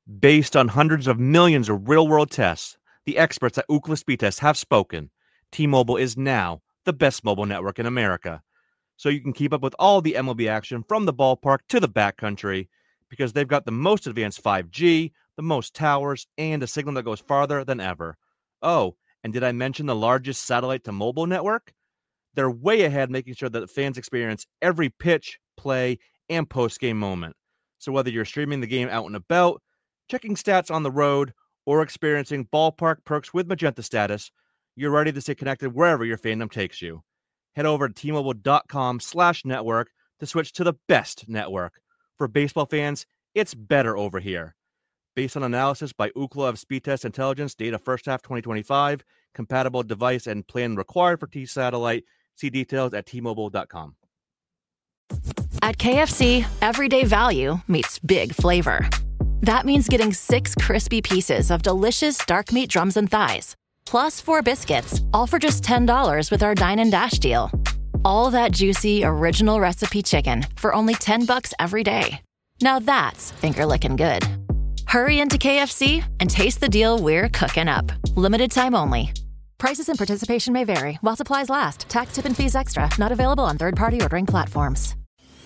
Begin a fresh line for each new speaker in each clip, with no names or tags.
Based on hundreds of millions of real-world tests, the experts at Ookla Speed Test have spoken. T-Mobile is now the best mobile network in America. So you can keep up with all the MLB action from the ballpark to the backcountry because they've got the most advanced 5G, the most towers, and a signal that goes farther than ever. Oh, and did I mention the largest satellite-to-mobile network? They're way ahead, making sure that fans experience every pitch, play, and post-game moment. So whether you're streaming the game out and about, checking stats on the road, or experiencing ballpark perks with Magenta Status, you're ready to stay connected wherever your fandom takes you. Head over to T-Mobile.com/network to switch to the best network. For baseball fans, it's better over here. Based on analysis by Ookla of Speed Test Intelligence, data first half 2025, compatible device and plan required for T-Satellite. See details at T-Mobile.com.
At KFC, everyday value meets big flavor. That means getting 6 crispy pieces of delicious dark meat drums and thighs, plus 4 biscuits, all for just $10 with our Dine and Dash deal. All that juicy, original recipe chicken for only $10 every day. Now that's finger-licking good. Hurry into KFC and taste the deal we're cooking up. Limited time only. Prices and participation may vary while supplies last. Tax, tip, and fees extra. Not available on third-party ordering platforms.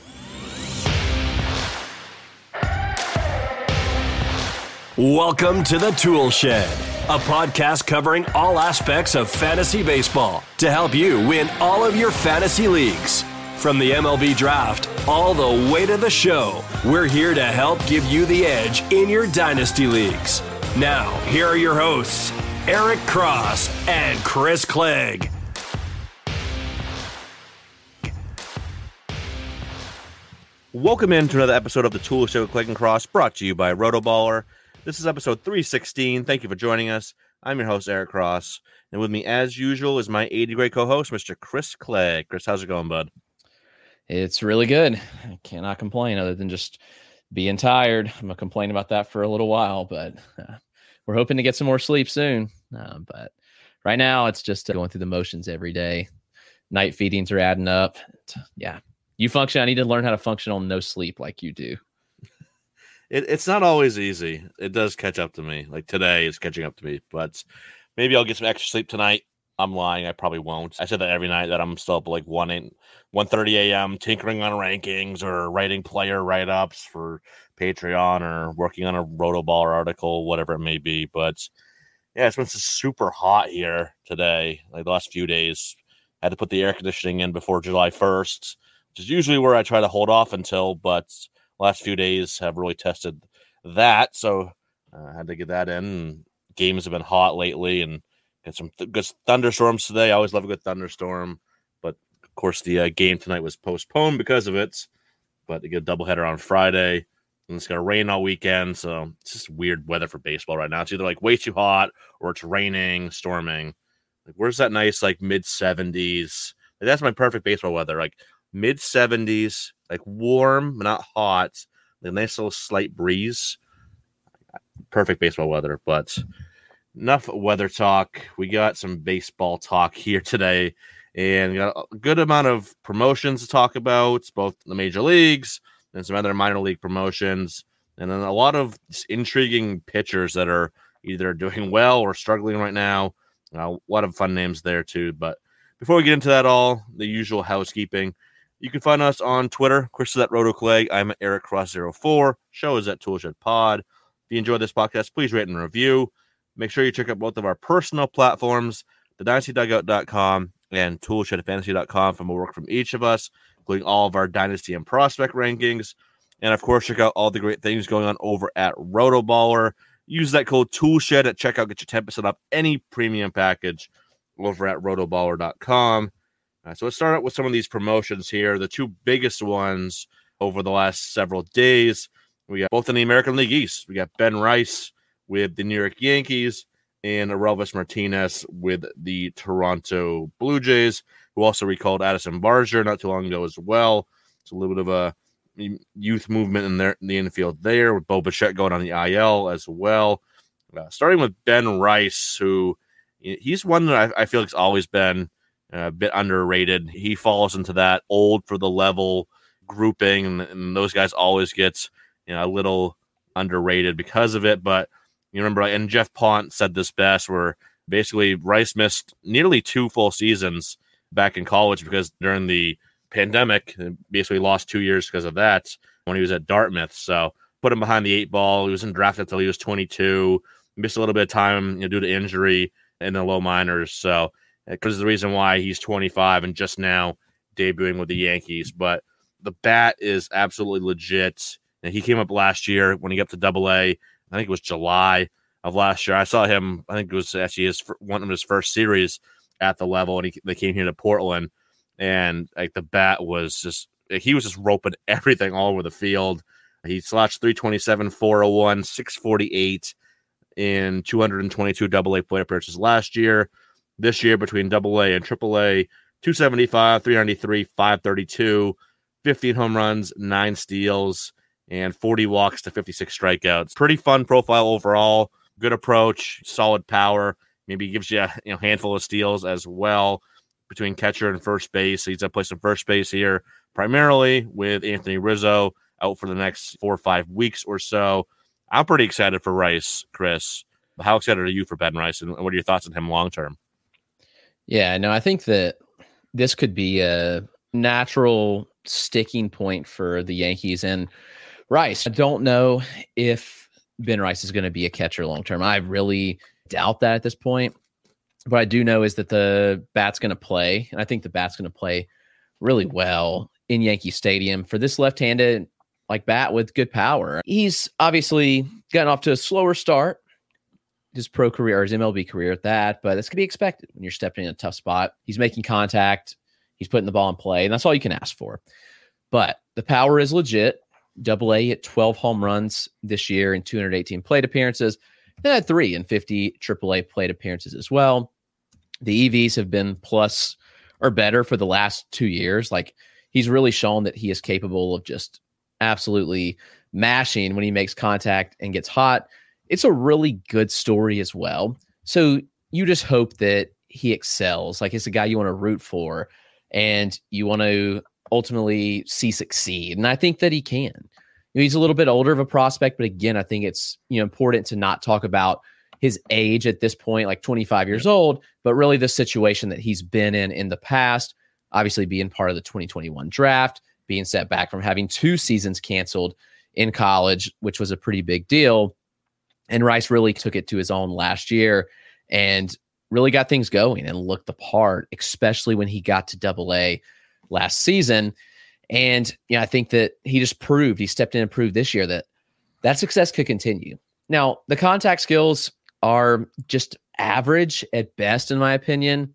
Welcome to the Tool Shed, a podcast covering all aspects of fantasy baseball to help you win all of your fantasy leagues. From the MLB draft all the way to the show, we're here to help give you the edge in your dynasty leagues. Now, here are your hosts, Eric Cross and Chris Clegg.
Welcome in to another episode of the Tool Show with Clegg and Cross, brought to you by Rotoballer. This is episode 316. Thank you for joining us. I'm your host, Eric Cross, and with me, as usual, is my 80 great co-host, Mr. Chris Clegg. Chris, how's it going, bud?
It's really good. I cannot complain other than just being tired. I'm going to complain about that for a little while, but we're hoping to get some more sleep soon. But right now, it's just going through the motions every day. Night feedings are adding up. Yeah. I need to learn how to function on no sleep like you do.
It's not always easy. It does catch up to me. Like today is catching up to me, but maybe I'll get some extra sleep tonight. I'm lying. I probably won't. I said that every night that I'm still up like 1:30 a.m. tinkering on rankings or writing player write-ups for Patreon or working on a Rotoballer article, whatever it may be. But yeah, it's been super hot here today. Like the last few days, I had to put the air conditioning in before July 1st, which is usually where I try to hold off until, but last few days have really tested that, so I had to get that in. Games have been hot lately, and got some good thunderstorms today. I always love a good thunderstorm, but of course the game tonight was postponed because of it. But they get a doubleheader on Friday, and it's going to rain all weekend, so it's just weird weather for baseball right now. It's either like way too hot or it's raining, storming. Like, where's that nice like mid-70s? Like, that's my perfect baseball weather, like mid-70s. Like warm, but not hot. A nice little slight breeze. Perfect baseball weather. But enough weather talk. We got some baseball talk here today. And we got a good amount of promotions to talk about, both the major leagues and some other minor league promotions. And then a lot of intriguing pitchers that are either doing well or struggling right now. A lot of fun names there too. But before we get into that all, the usual housekeeping. You can find us on Twitter. Chris is at RotoClegg. I'm at EricCross04. Show is at Toolshed Pod. If you enjoyed this podcast, please rate and review. Make sure you check out both of our personal platforms, thedynastydugout.com and toolshedfantasy.com for more work from each of us, including all of our dynasty and prospect rankings. And, of course, check out all the great things going on over at Rotoballer. Use that code TOOLSHED at checkout. Get your 10% off any premium package over at rotoballer.com. So let's start out with some of these promotions here. The two biggest ones over the last several days. We got both in the American League East. We got Ben Rice with the New York Yankees and Aurelvis Martinez with the Toronto Blue Jays, who also recalled Addison Barger not too long ago as well. It's a little bit of a youth movement in the infield there, with Bo Bichette going on the IL as well. Starting with Ben Rice, who he's one that I feel like has always been a bit underrated. He falls into that old for the level grouping, and those guys always get a little underrated because of it. But you remember, and Jeff Pont said this best, where basically Rice missed nearly 2 full seasons back in college because during the pandemic, basically lost 2 years because of that when he was at Dartmouth. So put him behind the 8 ball. He wasn't drafted until he was 22. Missed a little bit of time due to injury in the low minors. So because the reason why he's 25 and just now debuting with the Yankees. But the bat is absolutely legit. And he came up last year when he got to Double-A. I think it was July of last year. I saw him, I think it was actually one of his first series at the level, and they came here to Portland, and like the bat was just, he was just roping everything all over the field. He slashed 327, 401, 648 in 222 Double-A plate appearances last year. This year, between Double-A and Triple-A, 275, 393, 532, 15 home runs, 9 steals, and 40 walks to 56 strikeouts. Pretty fun profile overall. Good approach, solid power. Maybe gives you a handful of steals as well between catcher and first base. He's at place in first base here, primarily with Anthony Rizzo out for the next 4 or 5 weeks or so. I'm pretty excited for Rice, Chris. How excited are you for Ben Rice, and what are your thoughts on him long term?
Yeah, no, I think that this could be a natural sticking point for the Yankees and Rice. I don't know if Ben Rice is going to be a catcher long term. I really doubt that at this point. What I do know is that the bat's going to play, and I think the bat's going to play really well in Yankee Stadium for this left-handed bat with good power. He's obviously gotten off to a slower start, his pro career or his MLB career at that, but that's going to be expected when you're stepping in a tough spot. He's making contact, he's putting the ball in play, and that's all you can ask for. But the power is legit. Double-A hit 12 home runs this year in 218 plate appearances. They had 3 in 50 Triple-A plate appearances as well. The EVs have been plus or better for the last 2 years. He's really shown that he is capable of just absolutely mashing when he makes contact and gets hot. It's a really good story as well. So you just hope that he excels. It's a guy you want to root for and you want to ultimately see succeed. And I think that he can. He's a little bit older of a prospect, but again, I think it's important to not talk about his age at this point, 25 years old, but really the situation that he's been in the past, obviously being part of the 2021 draft, being set back from having 2 seasons canceled in college, which was a pretty big deal. And Rice really took it to his own last year and really got things going and looked the part, especially when he got to Double-A last season. And I think that he stepped in and proved this year that success could continue. Now, the contact skills are just average at best, in my opinion.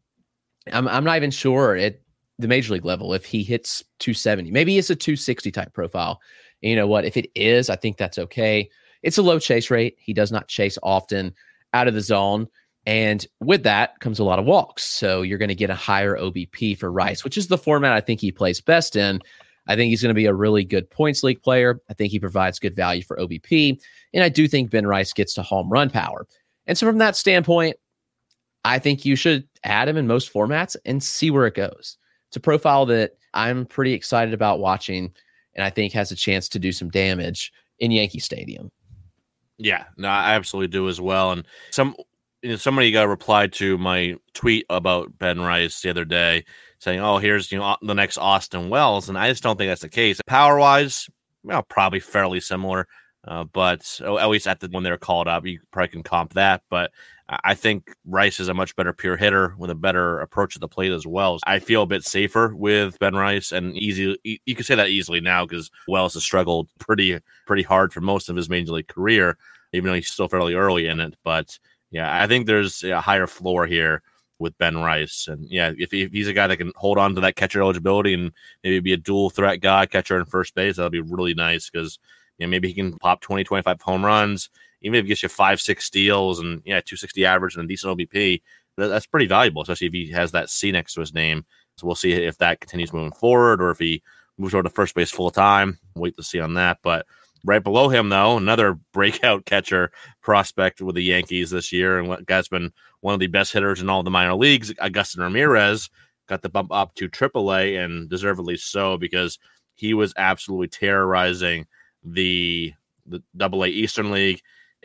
I'm not even sure at the major league level if he hits 270. Maybe it's a 260 type profile. And you know what? If it is, I think that's okay. It's a low chase rate. He does not chase often out of the zone. And with that comes a lot of walks. So you're going to get a higher OBP for Rice, which is the format I think he plays best in. I think he's going to be a really good points league player. I think he provides good value for OBP. And I do think Ben Rice gets to home run power. And so from that standpoint, I think you should add him in most formats and see where it goes. It's a profile that I'm pretty excited about watching and I think has a chance to do some damage in Yankee Stadium.
Yeah, no, I absolutely do as well. And somebody got replied to my tweet about Ben Rice the other day saying, oh, here's the next Austin Wells. And I just don't think that's the case. Power-wise, probably fairly similar. But at least when they're called up, you probably can comp that. But I think Rice is a much better pure hitter with a better approach to the plate as well. I feel a bit safer with Ben Rice, and you can say that easily now because Wells has struggled pretty hard for most of his major league career, even though he's still fairly early in it. But yeah, I think there's a higher floor here with Ben Rice. And yeah, if he's a guy that can hold on to that catcher eligibility and maybe be a dual threat guy, catcher and first base, that'll be really nice because maybe he can pop 20, 25 home runs, even if he gets you 5-6 steals and 260 average and a decent OBP. That's pretty valuable, especially if he has that C next to his name. So we'll see if that continues moving forward or if he moves over to first base full time. Wait to see on that. But right below him, though, another breakout catcher prospect with the Yankees this year, and what guy's been one of the best hitters in all of the minor leagues, Agustin Ramirez, got the bump up to Triple-A, and deservedly so because he was absolutely terrorizing the the AA Eastern League.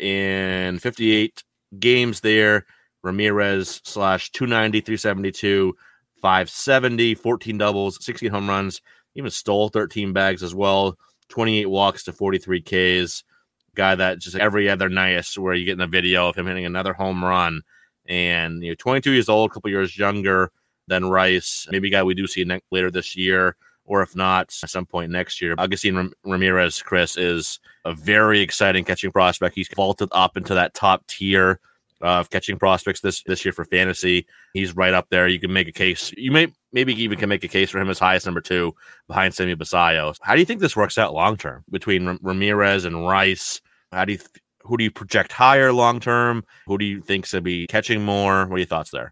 In 58 games there, Ramirez slash 290, 372, 570, 14 doubles, 16 home runs, even stole 13 bags as well, 28 walks to 43 Ks. Guy that just every other night where you get in a video of him hitting another home run. And 22 years old, a couple years younger than Rice. Maybe a guy we do see later this year, or if not, at some point next year. Agustin Ramirez, Chris, is a very exciting catching prospect. He's vaulted up into that top tier of catching prospects this year for fantasy. He's right up there. You can make a case. You maybe even can make a case for him as high as number 2 behind Sammy Basayo. How do you think this works out long term between Ramirez and Rice? Who do you project higher long term? Who do you think should be catching more? What are your thoughts there?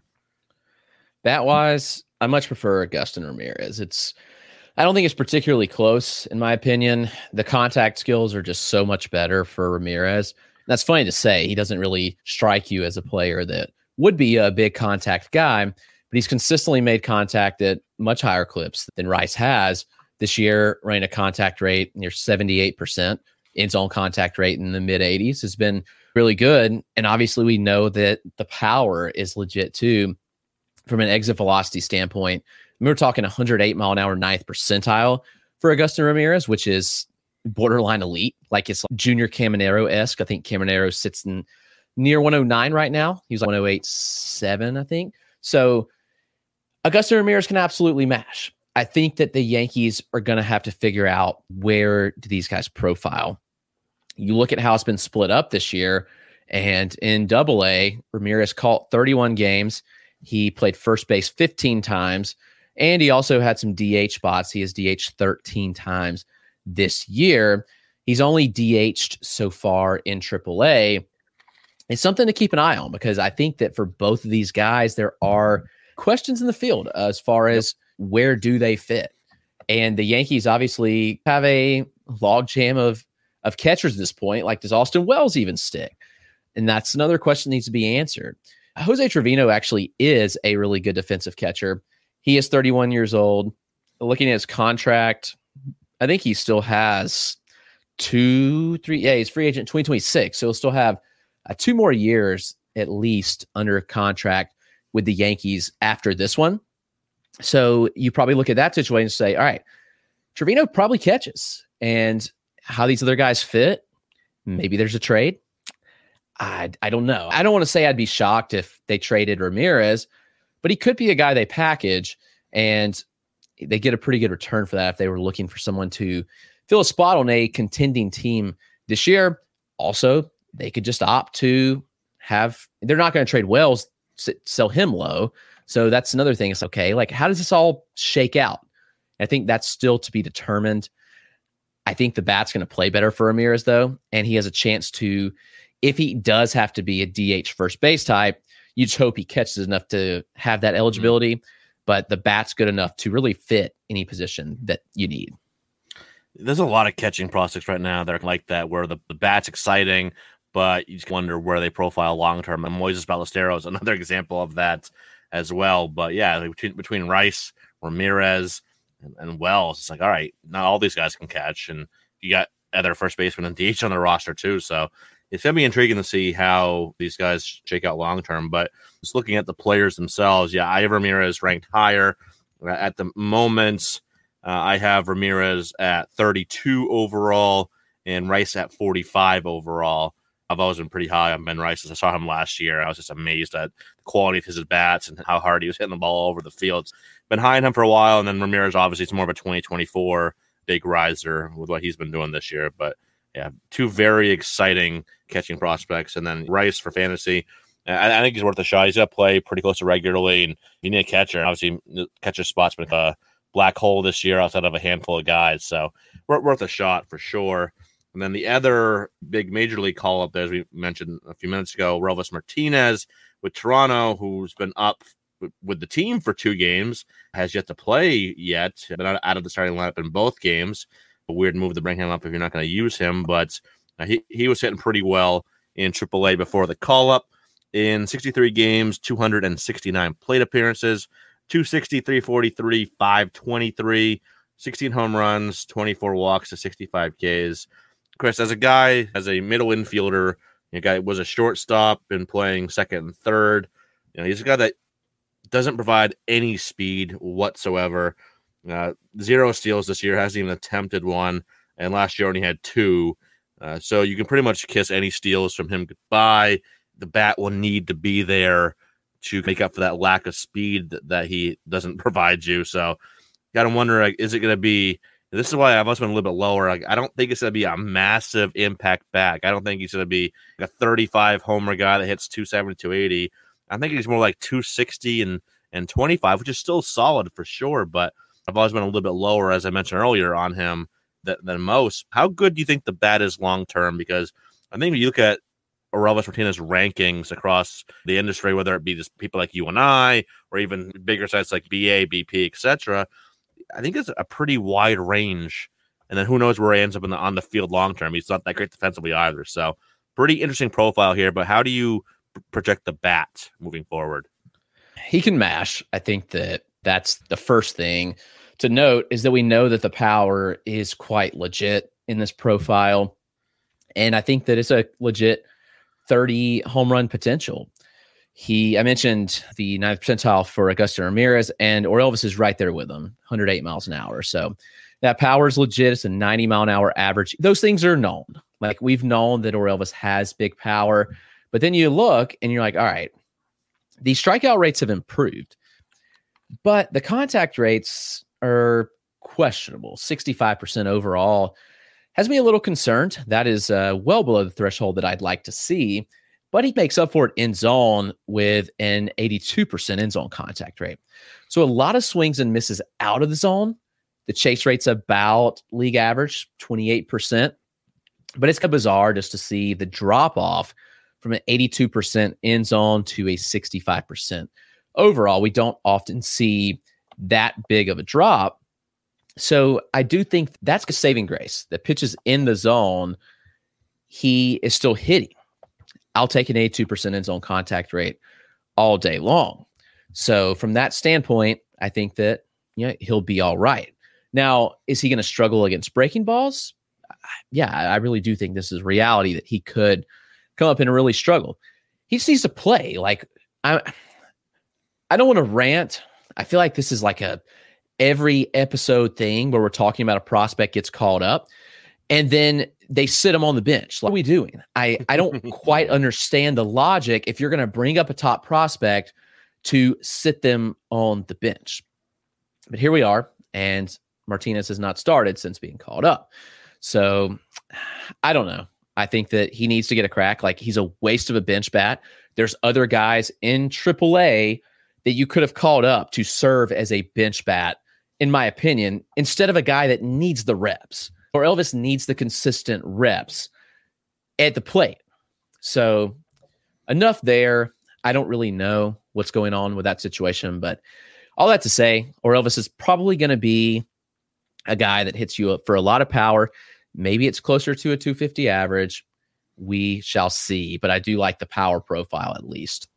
Bat wise, I much prefer Agustin Ramirez. I don't think it's particularly close, in my opinion. The contact skills are just so much better for Ramirez. That's funny to say. He doesn't really strike you as a player that would be a big contact guy, but he's consistently made contact at much higher clips than Rice has. This year, running a contact rate near 78%, end zone contact rate in the mid 80s has been really good. And obviously we know that the power is legit too from an exit velocity standpoint. We're talking 108 mile an hour, 9th percentile for Agustin Ramirez, which is borderline elite. Like it's Junior Caminero-esque. I think Caminero sits in near 109 right now. He's like 108.7, I think. So Agustin Ramirez can absolutely mash. I think that the Yankees are going to have to figure out where do these guys profile. You look at how it's been split up this year, and in AA, Ramirez caught 31 games. He played first base 15 times, and he also had some DH spots. He has DH 13 times this year. He's only DH'd so far in AAA. It's something to keep an eye on because I think that for both of these guys, there are questions in the field as far as where do they fit. And the Yankees obviously have a logjam of catchers at this point. Like, does Austin Wells even stick? And that's another question that needs to be answered. Jose Trevino actually is a really good defensive catcher. He is 31 years old. Looking at his contract, I think he still has 2, 3. Yeah, he's free agent 2026. So he'll still have 2 more years at least under contract with the Yankees after this one. So you probably look at that situation and say, all right, Trevino probably catches. And how these other guys fit, maybe there's a trade. I don't know. I don't want to say I'd be shocked if they traded Ramirez, but he could be a guy they package and they get a pretty good return for that if they were looking for someone to fill a spot on a contending team this year. Also, they could just opt to they're not going to trade Wells, sell him low. So that's another thing. It's okay. Like, how does this all shake out? I think that's still to be determined. I think the bat's going to play better for Ramirez, though, and he has a chance to, if he does have to be a DH first base type, you just hope he catches enough to have that eligibility, but the bat's good enough to really fit any position that you need.
There's a lot of catching prospects right now that are like that, where the bat's exciting, but you just wonder where they profile long-term. And Moises Ballesteros is another example of that as well. But yeah, between Rice, Ramirez, and Wells, it's like, all right, not all these guys can catch, and you got other first basemen and DH on the roster too. So it's gonna be intriguing to see how these guys shake out long term. But just looking at the players themselves, yeah, I have Ramirez ranked higher at the moment. I have Ramirez at 32 overall and Rice at 45 overall. I've always been pretty high on Ben Rice. I saw him last year. I was just amazed at the quality of his bats and how hard he was hitting the ball all over the field. Been high on him for a while, and then Ramirez, obviously, it's more of a 2024 big riser with what he's been doing this year. But yeah, 2 very exciting catching prospects. And then Rice for fantasy, I think he's worth a shot. He's going to play pretty close to regularly, and you need a catcher. Obviously, the catcher spot's been a black hole this year outside of a handful of guys. So worth a shot for sure. And then the other big major league call-up there, as we mentioned a few minutes ago, Rovis Martinez with Toronto, who's been up with the team for 2 games, has yet to play yet. Been out of the starting lineup in both games. A weird move to bring him up if you're not going to use him, but he was hitting pretty well in AAA before the call-up. In 63 games, 269 plate appearances, 260, 343, 523, 16 home runs, 24 walks to 65 Ks. Chris, as a guy, as a middle infielder, a guy was a shortstop and playing second and third. He's a guy that doesn't provide any speed whatsoever. 0 steals this year, hasn't even attempted one, and last year only had 2. So you can pretty much kiss any steals from him goodbye. The bat will need to be there to make up for that lack of speed that he doesn't provide you. So got to wonder, is it going to be? This is why I've also been a little bit lower. I don't think it's going to be a massive impact back. I don't think he's going to be a 35 homer guy that hits 270, 280. I think he's more like 260 and 25, which is still solid for sure. But I've always been a little bit lower, as I mentioned earlier, on him than most. How good do you think the bat is long term? Because I think when you look at Orelvis Martinez rankings across the industry, whether it be just people like you and I, or even bigger sites like BA, BP, etc., I think it's a pretty wide range. And then who knows where he ends up on the field long term. He's not that great defensively either. So pretty interesting profile here. But how do you project the bat moving forward?
He can mash. I think that's the first thing to note, is that we know that the power is quite legit in this profile. And I think that it's a legit 30 home run potential. I mentioned the 9th percentile for Augusto Ramirez, and Orelvis is right there with him, 108 miles an hour. So that power is legit. It's a 90-mile-an-hour average. Those things are known. Like, we've known that Orelvis has big power. But then you look and you're like, all right, these strikeout rates have improved, but the contact rates are questionable. 65% overall has me a little concerned. That is well below the threshold that I'd like to see. But he makes up for it in zone with an 82% in zone contact rate. So a lot of swings and misses out of the zone. The chase rate's about league average, 28%. But it's kind of bizarre just to see the drop off from an 82% in zone to a 65% overall. We don't often see that big of a drop. So I do think that's a saving grace. The pitches in the zone, he is still hitting. I'll take an 82% in zone contact rate all day long. So from that standpoint, I think that he'll be all right. Now, is he going to struggle against breaking balls? Yeah, I really do think this is reality, that he could come up and really struggle. He just needs to play. Like, I don't want to rant. I feel like this is like a every episode thing where we're talking about a prospect gets called up and then they sit him on the bench. What are we doing? I don't quite understand the logic if you're going to bring up a top prospect to sit them on the bench. But here we are, and Martinez has not started since being called up. So I don't know. I think that he needs to get a crack. Like, he's a waste of a bench bat. There's other guys in AAA that you could have called up to serve as a bench bat, in my opinion, instead of a guy that needs the reps. Orelvis needs the consistent reps at the plate. So enough there. I don't really know what's going on with that situation, but all that to say, Orelvis is probably going to be a guy that hits you up for a lot of power. Maybe it's closer to a 250 average. We shall see, but I do like the power profile at least.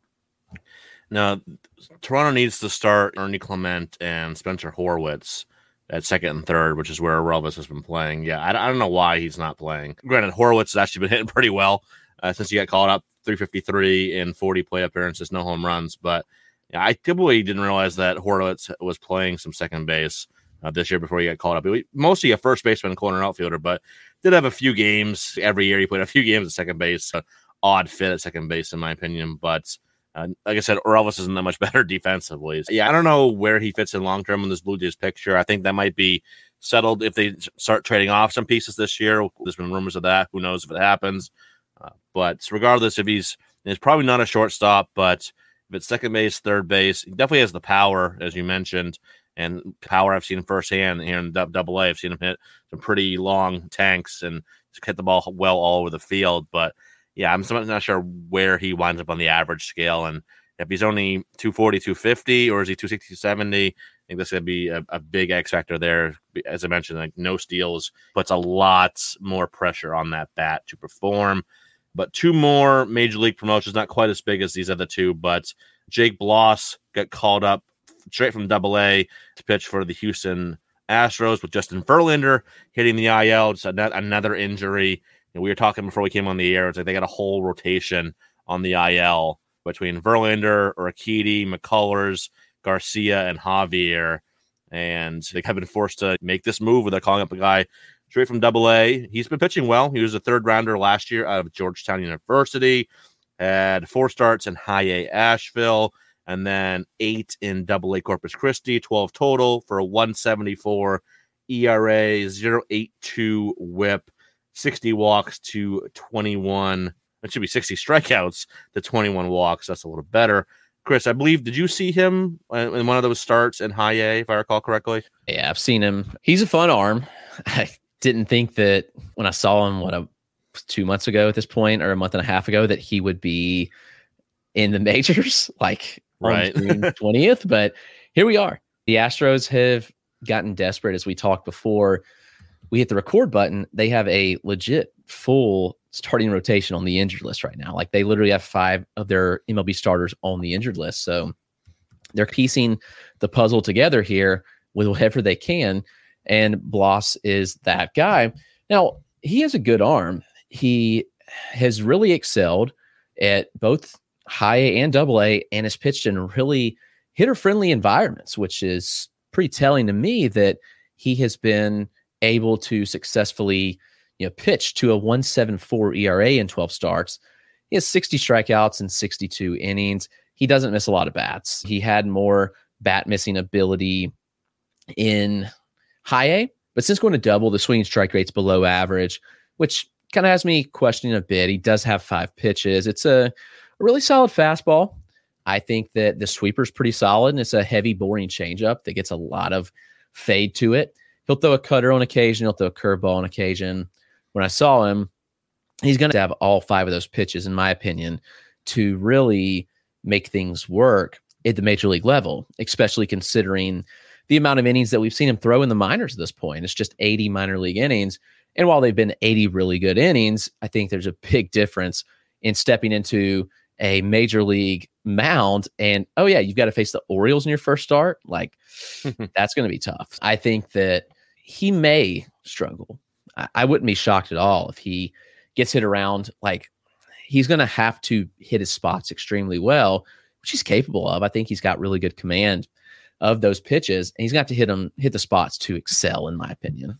Now, Toronto needs to start Ernie Clement and Spencer Horwitz at second and third, which is where Orelvis has been playing. Yeah, I don't know why he's not playing. Granted, Horwitz has actually been hitting pretty well since he got called up, 353 in 40 play appearances, no home runs. But yeah, I typically didn't realize that Horwitz was playing some second base this year before he got called up. Mostly a first baseman, corner outfielder, but did have a few games every year. He played a few games at second base. Odd fit at second base, in my opinion. But like I said, Orelvis isn't that much better defensively. So, yeah, I don't know where he fits in long term in this Blue Jays picture. I think that might be settled if they start trading off some pieces this year. There's been rumors of that. Who knows if it happens? But regardless, if he's probably not a shortstop, but if it's second base, third base, he definitely has the power, as you mentioned. And power I've seen firsthand here in Double-A. I've seen him hit some pretty long tanks and just hit the ball well all over the field. But yeah, I'm not sure where he winds up on the average scale. And if he's only 240, 250, or is he 260, 270, I think that's going to be a big X factor there. As I mentioned, like, no steals puts a lot more pressure on that bat to perform. But 2 more major league promotions, not quite as big as these other 2, but Jake Bloss got called up straight from Double-A to pitch for the Houston Astros with Justin Verlander hitting the IL. It's another injury. We were talking before we came on the air. It's like they got a whole rotation on the IL between Verlander, Urquidy, McCullers, Garcia, and Javier. And they have been forced to make this move where they're calling up a guy straight from AA. He's been pitching well. He was a third rounder last year out of Georgetown University. Had 4 starts in High A Asheville, and then 8 in AA Corpus Christi, 12 total for a 174 ERA, 0.82 whip, 60 walks to 21. It should be 60 strikeouts to 21 walks. That's a little better. Chris, I believe, did you see him in one of those starts in High A, if I recall correctly?
Yeah, I've seen him. He's a fun arm. I didn't think that when I saw him, 2 months ago at this point, or a month and a half ago, that he would be in the majors, like
right.
on June 20th. But here we are. The Astros have gotten desperate. As we talked before, we hit the record button. They have a legit full starting rotation on the injured list right now. Like, they literally have 5 of their MLB starters on the injured list. So they're piecing the puzzle together here with whatever they can. And Blas is that guy. Now, he has a good arm. He has really excelled at both High A and AA, and has pitched in really hitter-friendly environments, which is pretty telling to me that he has been able to successfully, pitch to a 1.74 ERA in 12 starts. He has 60 strikeouts in 62 innings. He doesn't miss a lot of bats. He had more bat missing ability in High A, but since going to double, the swinging strike rate's below average, which kind of has me questioning a bit. He does have 5 pitches. It's a really solid fastball. I think that the sweeper's pretty solid, and it's a heavy, boring changeup that gets a lot of fade to it. He'll throw a cutter on occasion. He'll throw a curveball on occasion. When I saw him, he's going to have all 5 of those pitches, in my opinion, to really make things work at the major league level, especially considering the amount of innings that we've seen him throw in the minors at this point. It's just 80 minor league innings. And while they've been 80 really good innings, I think there's a big difference in stepping into a major league mound and, oh yeah, you've got to face the Orioles in your first start. Like, that's going to be tough. I think that he may struggle. I wouldn't be shocked at all if he gets hit around. Like, he's going to have to hit his spots extremely well, which he's capable of. I think he's got really good command of those pitches, and he's going to have to hit the spots to excel, in my opinion.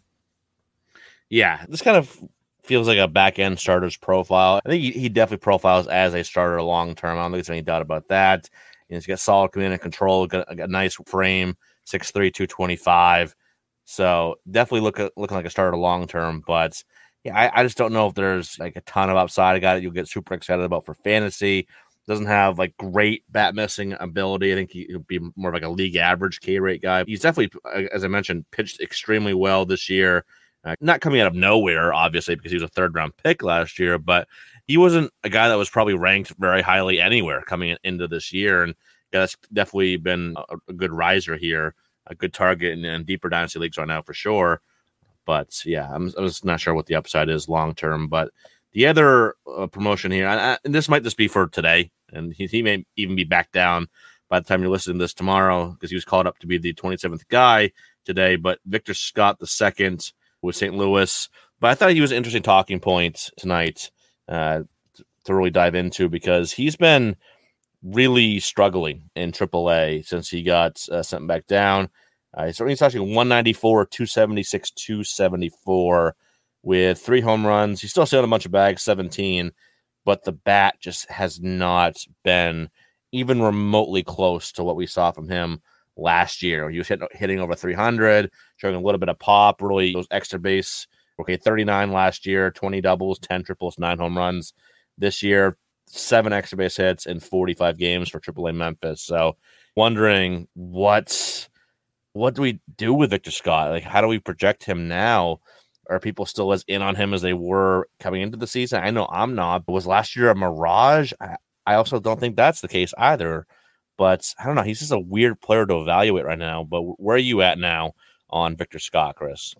Yeah, this kind of feels like a back-end starter's profile. I think he definitely profiles as a starter long-term. I don't think there's any doubt about that. He's got solid command and control, got a nice frame, 6'3", 225. So definitely looking like a starter long-term. But yeah, I just don't know if there's like a ton of upside. A guy that you'll get super excited about for fantasy. Doesn't have like great bat missing ability. I think he'll be more of like a league average K rate guy. He's definitely, as I mentioned, pitched extremely well this year. Not coming out of nowhere, obviously, because he was a 3rd-round pick last year, but he wasn't a guy that was probably ranked very highly anywhere coming into this year. And that's definitely been a good riser here, a good target in deeper dynasty leagues right now for sure. But yeah, I was not sure what the upside is long term. But the other promotion here, and this might just be for today, and he may even be back down by the time you're listening to this tomorrow, because he was called up to be the 27th guy today. But Victor Scott II with St. Louis. But I thought he was an interesting talking point tonight to really dive into, because he's been really struggling in AAA since he got sent back down. He's actually 194, 276, 274 with 3 home runs. He's still sailing a bunch of bags, 17, but the bat just has not been even remotely close to what we saw from him last year. He was hitting over 300, showing a little bit of pop, really those extra base. Okay, 39 last year, 20 doubles, 10 triples, 9 home runs. This year, 7 extra base hits in 45 games for AAA Memphis. So wondering what do we do with Victor Scott? Like, how do we project him now? Are people still as in on him as they were coming into the season? I know I'm not. But was last year a mirage? I also don't think that's the case either. But I don't know. He's just a weird player to evaluate right now. But where are you at now on Victor Scott, Chris?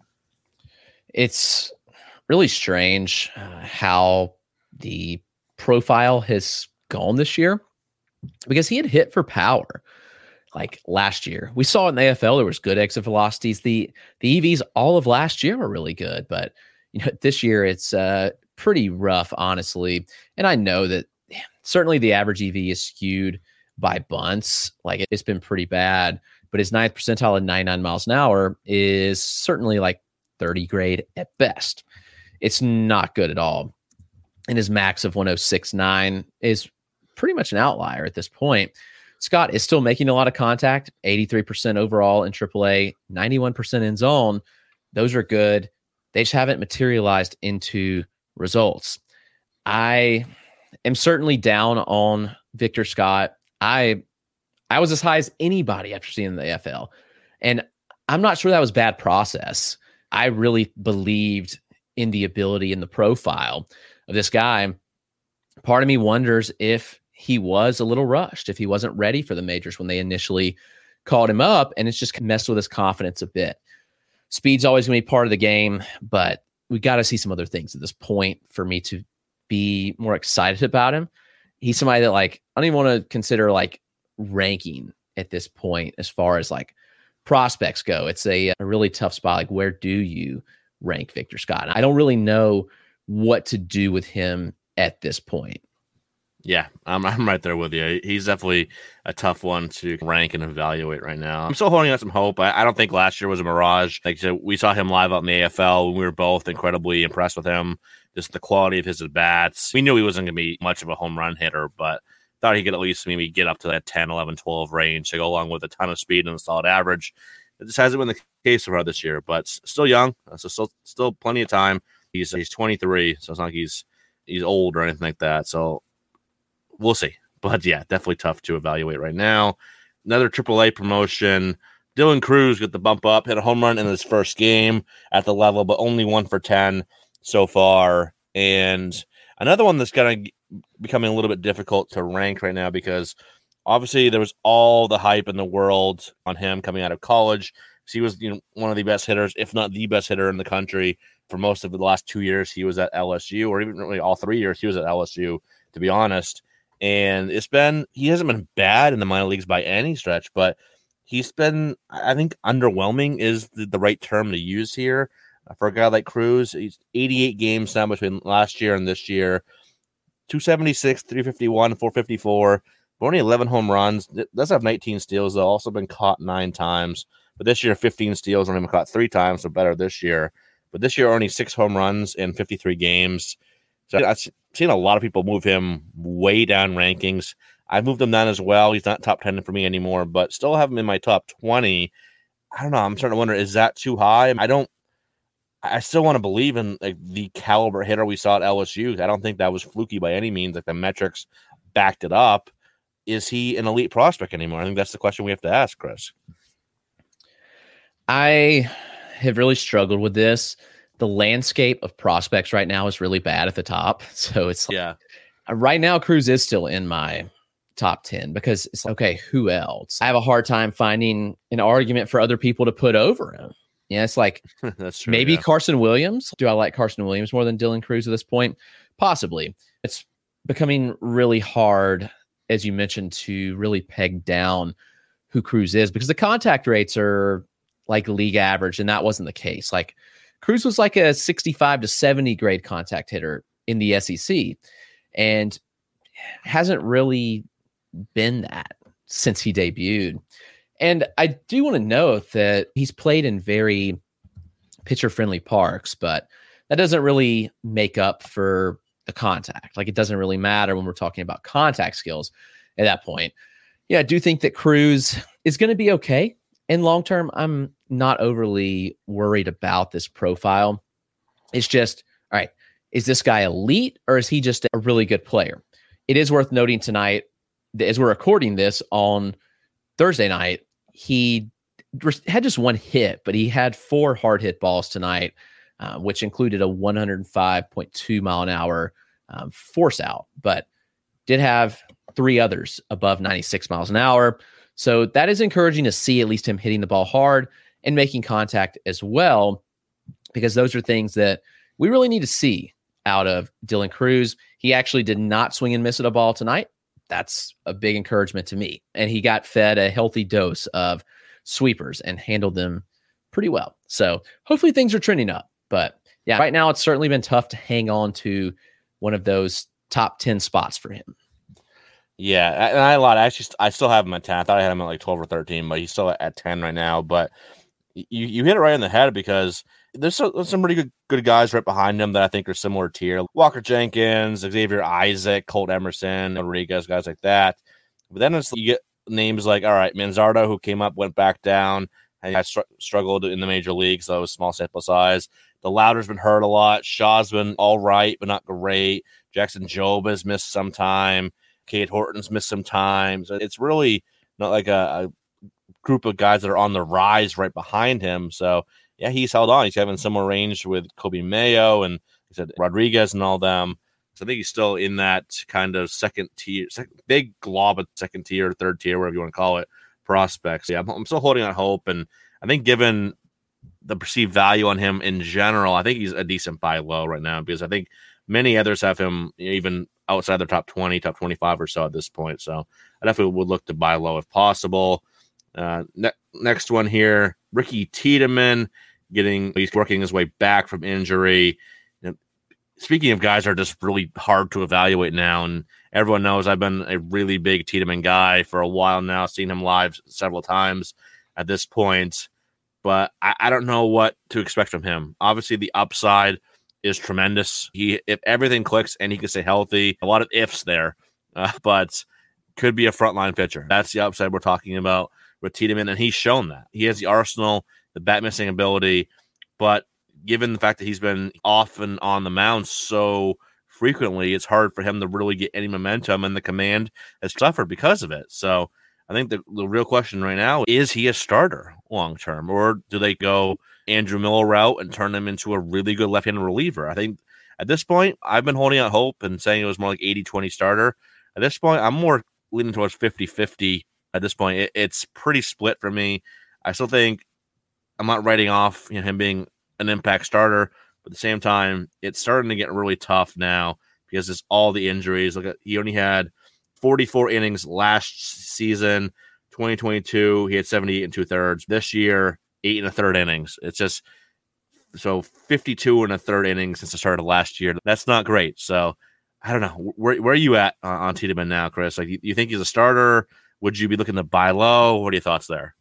It's really strange how the profile has gone this year, because he had hit for power. like last year. We saw in the AFL there was good exit velocities. The EVs all of last year were really good, but this year it's pretty rough, honestly. And I know that certainly the average EV is skewed by bunts. Like it's been pretty bad, but his 9th percentile at 99 miles an hour is certainly like 30 grade at best. It's not good at all. And his max of 106.9 is pretty much an outlier at this point. Scott is still making a lot of contact, 83% overall in AAA, 91% in zone. Those are good. They just haven't materialized into results. I am certainly down on Victor Scott. I was as high as anybody after seeing the AFL. And I'm not sure that was bad process. I really believed in the ability and the profile of this guy. Part of me wonders if he was a little rushed, if he wasn't ready for the majors when they initially called him up, and it's just messed with his confidence a bit. Speed's always going to be part of the game, but we got to see some other things at this point for me to be more excited about him. He's somebody that like, I don't even want to consider like ranking at this point as far as like prospects go. It's a really tough spot. Like, where do you rank Victor Scott? I don't really know what to do with him at this point.
Yeah, I'm right there with you. He's definitely a tough one to rank and evaluate right now. I'm still holding out some hope. I don't think last year was a mirage. Like, so we saw him live out in the AFL, and we were both incredibly impressed with him. Just the quality of his at-bats. We knew he wasn't going to be much of a home run hitter, but thought he could at least maybe get up to that 10, 11, 12 range to go along with a ton of speed and a solid average. It just hasn't been the case so far this year, but still young, so still plenty of time. He's 23, so it's not like he's old or anything like that. So we'll see. But yeah, definitely tough to evaluate right now. Another AAA promotion. Dylan Cruz got the bump up, hit a home run in his first game at the level, but only 1 for 10 so far. And another one that's kind of becoming a little bit difficult to rank right now because obviously there was all the hype in the world on him coming out of college. So he was one of the best hitters, if not the best hitter in the country for most of the last 2 years. He was at LSU, or even really all 3 years he was at LSU, to be honest. And he hasn't been bad in the minor leagues by any stretch, but he's been, I think, underwhelming is the right term to use here. For a guy like Cruz, he's 88 games now between last year and this year, 276, 351, 454, but only 11 home runs. Does have 19 steals, though, also been caught 9 times. But this year, 15 steals, only been caught 3 times, so better this year. But this year, only 6 home runs in 53 games. So I've seen a lot of people move him way down rankings. I've moved him down as well. He's not top 10 for me anymore, but still have him in my top 20. I don't know. I'm starting to wonder, is that too high? I still want to believe in like the caliber hitter we saw at LSU. I don't think that was fluky by any means. Like the metrics backed it up. Is he an elite prospect anymore? I think that's the question we have to ask, Chris.
I have really struggled with this. The landscape of prospects right now is really bad at the top. So it's like, right now, Cruz is still in my top 10 because it's okay, who else? I have a hard time finding an argument for other people to put over him. Yeah, it's like
that's true,
maybe Carson Williams. Do I like Carson Williams more than Dylan Cruz at this point? Possibly. It's becoming really hard, as you mentioned, to really peg down who Cruz is because the contact rates are like league average, and that wasn't the case. Like Cruz was like a 65 to 70 grade contact hitter in the SEC and hasn't really been that since he debuted. And I do want to note that he's played in very pitcher-friendly parks, but that doesn't really make up for the contact. Like, it doesn't really matter when we're talking about contact skills at that point. Yeah, I do think that Cruz is going to be okay. In long term, I'm not overly worried about this profile. It's just, all right, is this guy elite or is he just a really good player? It is worth noting tonight, as we're recording this on Thursday night, he had just 1 hit, but he had 4 hard hit balls tonight, which included a 105.2 mile an hour force out, but did have 3 others above 96 miles an hour. So that is encouraging to see, at least him hitting the ball hard and making contact as well, because those are things that we really need to see out of Dylan Cruz. He actually did not swing and miss at a ball tonight. that's a big encouragement to me. And he got fed a healthy dose of sweepers and handled them pretty well. So hopefully things are trending up. But yeah, right now it's certainly been tough to hang on to one of those top 10 spots for him.
Yeah, and I lied. I still have him at 10. I thought I had him at like 12 or 13, but he's still at 10 right now. But you hit it right in the head because there's some pretty good guys right behind him that I think are similar tier. Walker Jenkins, Xavier Isaac, Colt Emerson, Rodriguez, guys like that. But then you get names like, all right, Manzardo, who came up, went back down, and I struggled in the major leagues, so it was small sample size. The Louder's been hurt a lot. Shaw's been all right, but not great. Jackson Jobe has missed some time. Cade Horton's missed some time. So it's really not like a group of guys that are on the rise right behind him. So, yeah, he's held on. He's having similar range with Kobe Mayo and he said Rodriguez and all them. So I think he's still in that kind of second tier, big glob of second tier, third tier, whatever you want to call it, prospects. Yeah, I'm still holding on hope. And I think given the perceived value on him in general, I think he's a decent buy low right now because I think many others have him even outside their top 20, top 25 or so at this point. So I definitely would look to buy low if possible. Next one here, Ricky Tiedemann he's working his way back from injury. Speaking of guys that are just really hard to evaluate now, and everyone knows I've been a really big Tiedemann guy for a while now, seen him live several times at this point, but I don't know what to expect from him. Obviously, the upside is tremendous. If everything clicks and he can stay healthy, a lot of ifs there, but could be a frontline pitcher. That's the upside we're talking about with Tiedemann, and he's shown that. He has the arsenal, the bat missing ability, but given the fact that he's been off and on the mound so frequently, it's hard for him to really get any momentum, and the command has suffered because of it. So I think the real question right now, is he a starter long-term, or do they go Andrew Miller route and turn him into a really good left-handed reliever? I think at this point, I've been holding out hope and saying it was more like 80-20 starter. At this point, I'm more leaning towards 50-50. At this point, it's pretty split for me. I still think I'm not writing off him being an impact starter, but at the same time, it's starting to get really tough now because it's all the injuries. Look, he only had 44 innings last season. 2022, he had 78 2/3. This year, 8 1/3 innings. It's just so 52 1/3 innings since the start of last year. That's not great. So I don't know. Where are you at on Tiedemann now, Chris? Like, you think he's a starter? Would you be looking to buy low? What are your thoughts there?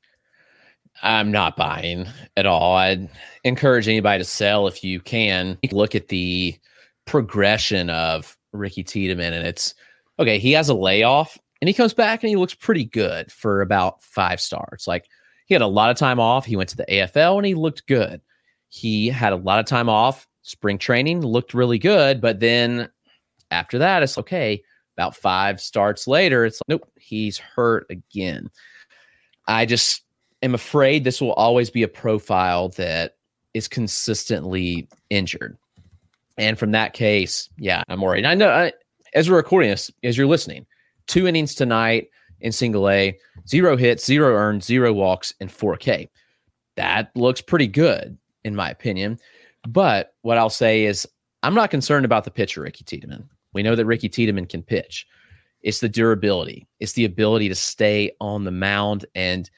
I'm not buying at all. I'd encourage anybody to sell if you can. Look at the progression of Ricky Tiedemann, and it's okay. He has a layoff, and he comes back, and he looks pretty good for about 5 starts. Like, he had a lot of time off. He went to the AFL, and he looked good. He had a lot of time off. Spring training looked really good, but then after that, it's okay. About 5 starts later, it's like, nope, he's hurt again. I just am afraid this will always be a profile that is consistently injured. And from that case, yeah, I'm worried. I know as we're recording this, as you're listening, 2 innings tonight in single A, 0 hits, 0 earned, 0 walks, and 4K. That looks pretty good, in my opinion. But what I'll say is I'm not concerned about the pitcher, Ricky Tiedemann. We know that Ricky Tiedemann can pitch. It's the durability. It's the ability to stay on the mound. And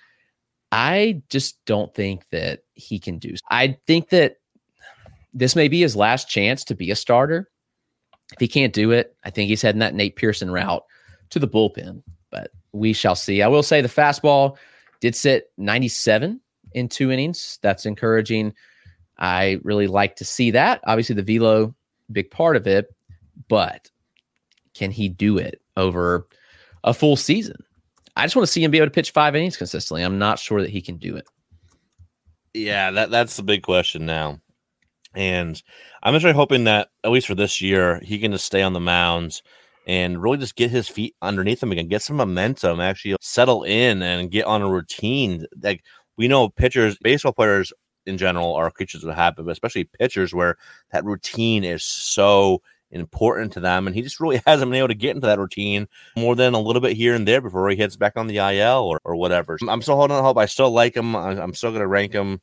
I just don't think that he can do. I think that this may be his last chance to be a starter. If he can't do it, I think he's heading that Nate Pearson route to the bullpen. But we shall see. I will say the fastball did sit 97 in 2 innings. That's encouraging. I really like to see that. Obviously, the velo, big part of it. But can he do it over a full season? I just want to see him be able to pitch 5 innings consistently. I'm not sure that he can do it.
Yeah, that's the big question now. And I'm just really hoping that, at least for this year, he can just stay on the mounds and really just get his feet underneath him again, get some momentum, actually settle in and get on a routine. Like, we know pitchers, baseball players in general are creatures of habit, but especially pitchers where that routine is so important to them, and he just really hasn't been able to get into that routine more than a little bit here and there before he hits back on the IL or whatever. I'm still holding on hope. I still like him. I'm still going to rank him,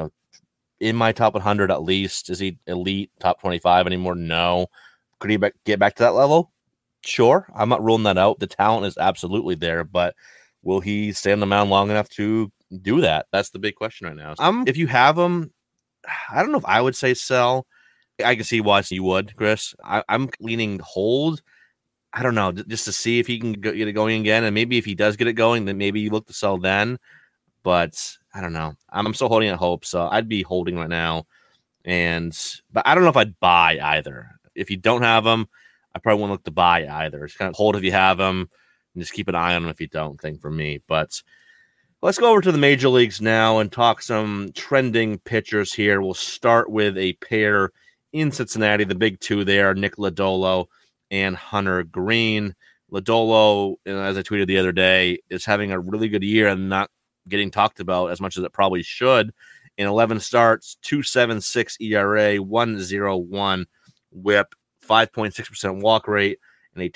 in my top 100 at least. Is he elite top 25 anymore? No. Could he get back to that level? Sure, I'm not ruling that out. The talent is absolutely there, but will he stay on the mound long enough to do that? That's the big question right now. If you have him, I don't know if I would say sell. I can see why you would, Chris. I'm leaning hold. I don't know, just to see if he can get it going again. And maybe if he does get it going, then maybe you look to sell then. But I don't know. I'm still holding out hope, so I'd be holding right now. But I don't know if I'd buy either. If you don't have him, I probably won't look to buy either. Just kind of hold if you have him and just keep an eye on him if you don't, thing for me. But let's go over to the major leagues now and talk some trending pitchers here. We'll start with a pair in Cincinnati. The big two there, Nick Lodolo and Hunter Greene. Lodolo, as I tweeted the other day, is having a really good year and not getting talked about as much as it probably should. In 11 starts, 2.76 ERA, 1.01 WHIP, 5.6% walk rate, and a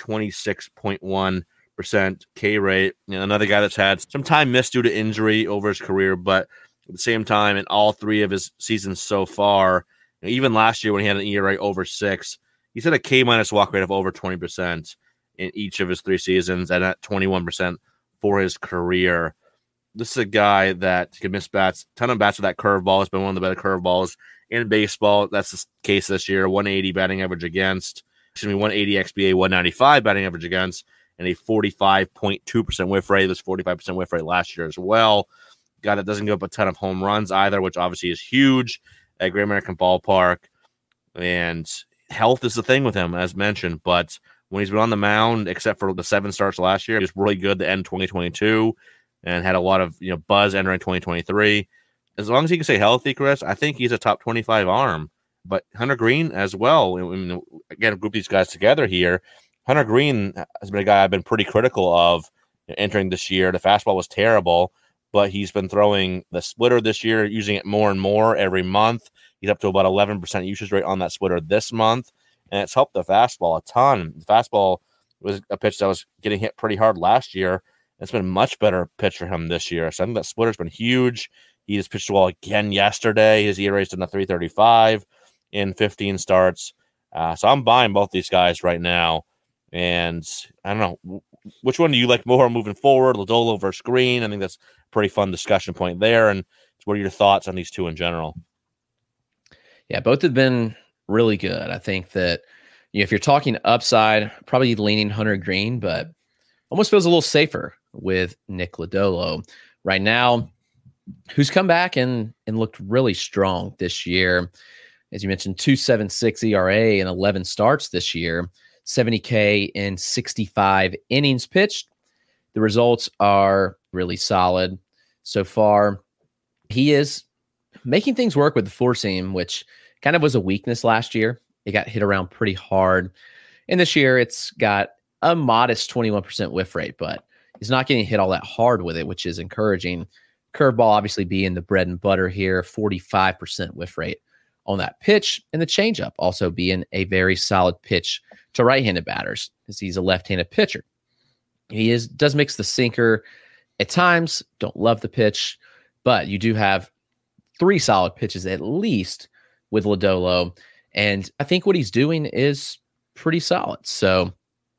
26.1% K rate. Another guy that's had some time missed due to injury over his career, but at the same time, in all three of his seasons so far, even last year when he had an ERA over 6, he's had a K minus walk rate of over 20% in each of his 3 seasons and at 21% for his career. This is a guy that can miss bats, ton of bats with that curveball. It's been one of the better curveballs in baseball. That's the case this year. 180 batting average against, 180 XBA, 195 batting average against, and a 45.2% whiff rate. This 45% whiff rate last year as well. Guy that doesn't give up a ton of home runs either, which obviously is huge at Great American Ballpark. And health is the thing with him, as mentioned. But when he's been on the mound, except for the 7 starts last year, he was really good to end 2022 and had a lot of buzz entering 2023. As long as he can stay healthy, Chris, I think he's a top 25 arm. But Hunter Greene as well. Again, group these guys together here. Hunter Greene has been a guy I've been pretty critical of entering this year. The fastball was terrible, but he's been throwing the splitter this year, using it more and more every month. He's up to about 11% usage rate on that splitter this month, and it's helped the fastball a ton. The fastball was a pitch that was getting hit pretty hard last year. It's been a much better pitch for him this year. So I think that splitter's been huge. He just pitched well again yesterday. His ERA is in the 3.35 in 15 starts. So I'm buying both these guys right now. And I don't know, which one do you like more moving forward, Lodolo versus Greene? I think that's a pretty fun discussion point there. And what are your thoughts on these two in general?
Yeah, both have been really good. I think that if you're talking upside, probably leaning Hunter Greene, but almost feels a little safer with Nick Lodolo right now, who's come back and looked really strong this year. As you mentioned, 2.76 ERA in 11 starts this year, 70K in 65 innings pitched. The results are really solid so far. He is making things work with the four seam, which kind of was a weakness last year. It got hit around pretty hard. And this year it's got a modest 21% whiff rate, but he's not getting hit all that hard with it, which is encouraging. Curveball obviously being the bread and butter here, 45% whiff rate on that pitch, and the changeup also being a very solid pitch to right-handed batters, because he's a left-handed pitcher. He does mix the sinker at times. Don't love the pitch, but you do have 3 solid pitches at least with Lodolo, and I think what he's doing is pretty solid. So,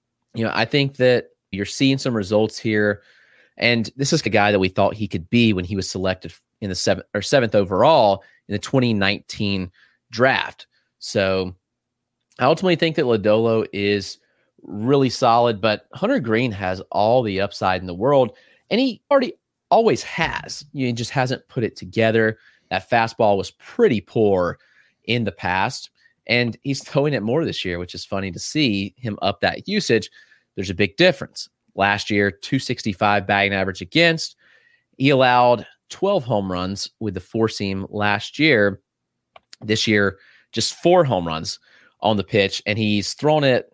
I think that you're seeing some results here, and this is a guy that we thought he could be when he was selected in the 7th overall in the 2019 draft. So I ultimately think that Lodolo is really solid, but Hunter Greene has all the upside in the world, and he always has. He just hasn't put it together. That fastball was pretty poor in the past, and he's throwing it more this year, which is funny to see him up that usage. There's a big difference. Last year, 265 batting average against. He allowed 12 home runs with the four seam last year. This year, just 4 home runs on the pitch, and he's thrown it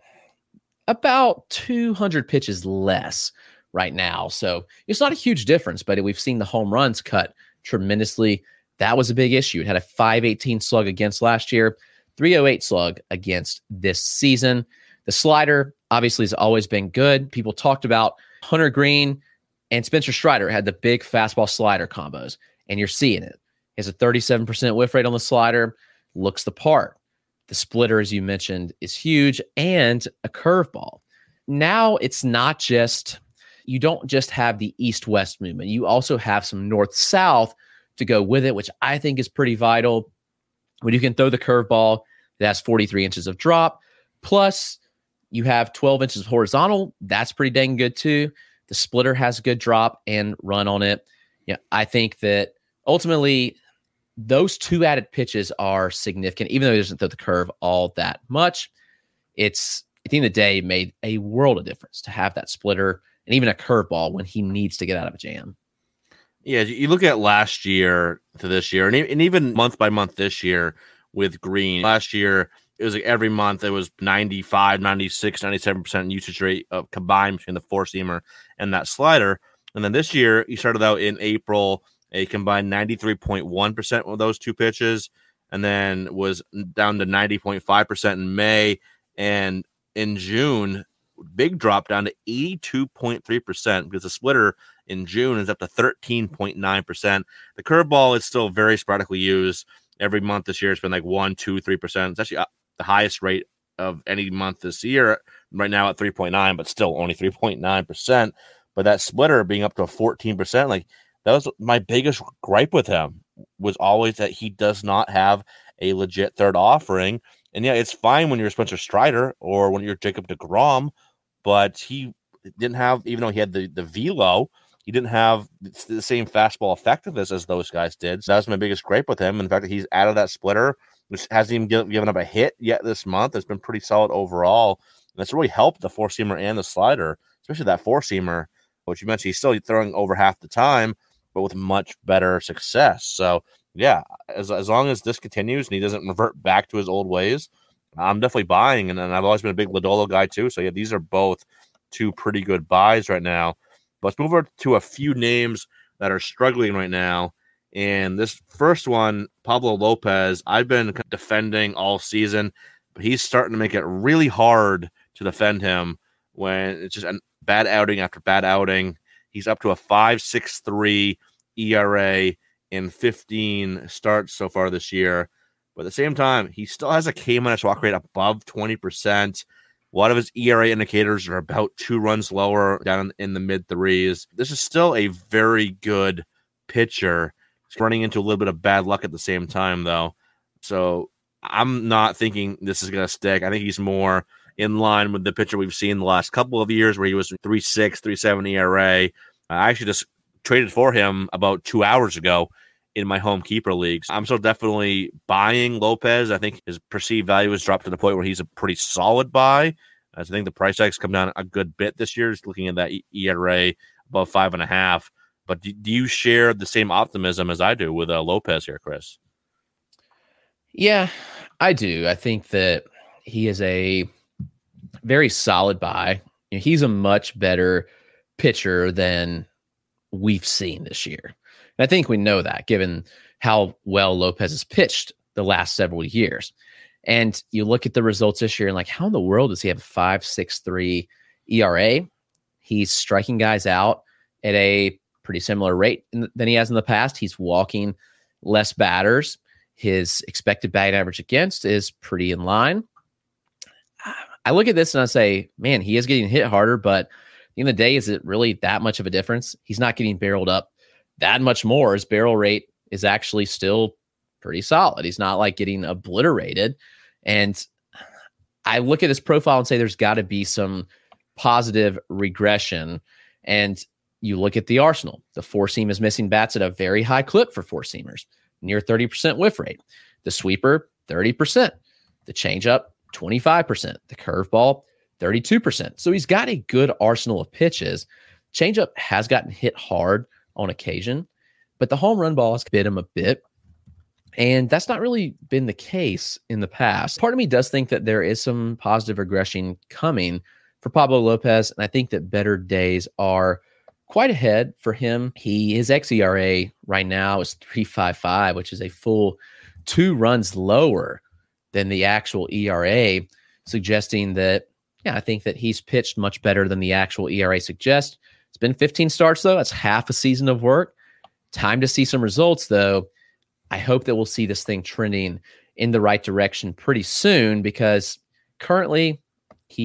about 200 pitches less right now. So it's not a huge difference, but we've seen the home runs cut tremendously. That was a big issue. It had a 518 slug against last year, 308 slug against this season. The slider obviously has always been good. People talked about Hunter Greene and Spencer Strider had the big fastball slider combos, and you're seeing it. He has a 37% whiff rate on the slider, looks the part. The splitter, as you mentioned, is huge, and a curveball. now it's not just, you don't just have the east-west movement. You also have some north-south to go with it, which I think is pretty vital. When you can throw the curveball that has 43 inches of drop, plus you have 12 inches of horizontal, that's pretty dang good too. The splitter has good drop and run on it. Yeah, I think that ultimately those two added pitches are significant, even though he doesn't throw the curve all that much. It's, at the end of the day, made a world of difference to have that splitter and even a curveball when he needs to get out of a jam.
Yeah, you look at last year to this year, and even month by month this year with Green. Last year, it was like every month it was 95, 96, 97% usage rate of combined between the four-seamer and that slider. And then this year, he started out in April, a combined 93.1% with those two pitches, and then was down to 90.5% in May. And in June, big drop down to 82.3% because the splitter in June is up to 13.9%. The curveball is still very sporadically used. Every month this year, it's been like 1, 2, 3%. It's actually the highest rate of any month this year right now at 3.9, but still only 3.9%. But that splitter being up to 14%, like that was my biggest gripe with him, was always that he does not have a legit third offering. And yeah, it's fine when you're Spencer Strider or when you're Jacob deGrom, but he didn't have, even though he had the velo, he didn't have the same fastball effectiveness as those guys did. So that was my biggest gripe with him. And the fact that he's out of that splitter, which hasn't even given up a hit yet this month, it's been pretty solid overall. And that's really helped the four-seamer and the slider, especially that four-seamer, which you mentioned he's still throwing over half the time, but with much better success. So, yeah, as long as this continues and he doesn't revert back to his old ways, I'm definitely buying. And I've always been a big Lodolo guy too. So, yeah, these are both two pretty good buys right now. But let's move over to a few names that are struggling right now. And this first one, Pablo Lopez, I've been defending all season, but he's starting to make it really hard to defend him when it's just a bad outing after bad outing. He's up to a 5.63 ERA in 15 starts so far this year. But at the same time, he still has a K-minus walk rate above 20%. A lot of his ERA indicators are about 2 runs lower, down in the mid-threes. This is still a very good pitcher. He's running into a little bit of bad luck at the same time, though. So I'm not thinking this is going to stick. I think he's more in line with the pitcher we've seen the last couple of years where he was 3.6, 3.7 ERA. I actually just traded for him about 2 hours ago in my home keeper leagues. I'm still definitely buying Lopez. I think his perceived value has dropped to the point where he's a pretty solid buy. I think the price tag's come down a good bit this year, just looking at that ERA above 5.5. But do you share the same optimism as I do with Lopez here, Chris?
Yeah, I do. I think that he is a very solid buy. You know, he's a much better pitcher than we've seen this year. And I think we know that given how well Lopez has pitched the last several years. And you look at the results this year and like, how in the world does he have a 5.63 ERA? He's striking guys out at a pretty similar rate than he has in the past. He's walking less batters. His expected batting average against is pretty in line. I look at this and I say, man, he is getting hit harder, but at the end of the day, is it really that much of a difference? He's not getting barreled up that much more. His barrel rate is actually still pretty solid. He's not like getting obliterated. And I look at his profile and say there's got to be some positive regression. And you look at the arsenal. The four-seam is missing bats at a very high clip for four-seamers, near 30% whiff rate. The sweeper, 30%. The changeup, 25%. The curveball, 32%. So he's got a good arsenal of pitches. Changeup has gotten hit hard on occasion, but the home run ball has bit him a bit. And that's not really been the case in the past. Part of me does think that there is some positive regression coming for Pablo Lopez. And I think that better days are quite ahead for him. His xERA right now is 3.55, which is a full 2 runs lower than the actual ERA, suggesting that, yeah, I think that he's pitched much better than the actual ERA suggests. It's been 15 starts, though. That's half a season of work. Time to see some results, though. I hope that we'll see this thing trending in the right direction pretty soon, because currently he's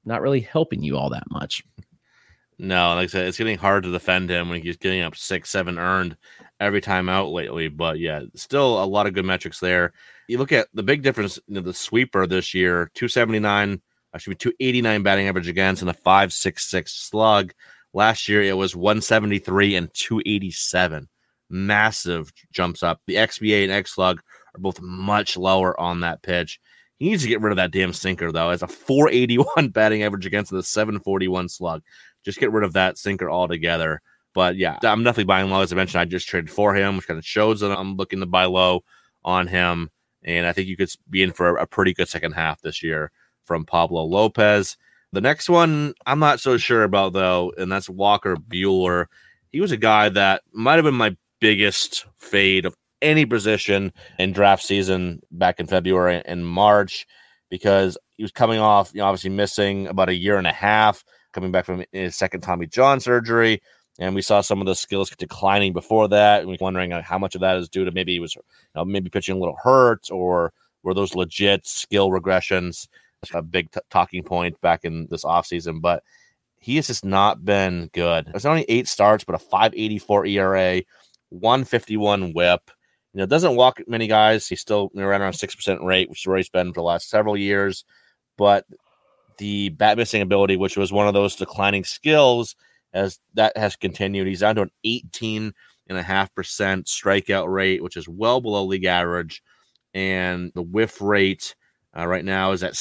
not really helping you all that much.
No, like I said, it's getting hard to defend him when he's getting up 6-7 earned every time out lately. But yeah, still a lot of good metrics there. You look at the big difference, the sweeper this year, 279, actually 289 batting average against and a 5.66 slug. Last year it was 173 and 287. Massive jumps up. The XBA and X slug are both much lower on that pitch. He needs to get rid of that damn sinker, though. It's a 481 batting average against the 741 slug. Just get rid of that sinker altogether. But yeah, I'm definitely buying low. As I mentioned, I just traded for him, which kind of shows that I'm looking to buy low on him. And I think you could be in for a pretty good second half this year from Pablo Lopez. The next one I'm not so sure about, though, and that's Walker Buehler. He was a guy that might have been my biggest fade of any position in draft season back in February and March, because he was coming off, obviously missing about a year and a half, coming back from his second Tommy John surgery. And we saw some of the skills declining before that. And we're wondering how much of that is due to maybe he was maybe pitching a little hurt, or were those legit skill regressions. That's a big talking point back in this offseason. But he has just not been good. It's only 8 starts, but a 5.84 ERA, 151 whip. Doesn't walk many guys. He's still around 6% rate, which is where he's been for the last several years. But the bat missing ability, which was one of those declining skills, as that has continued. He's down to an 18.5% strikeout rate, which is well below league average. And the whiff rate right now is at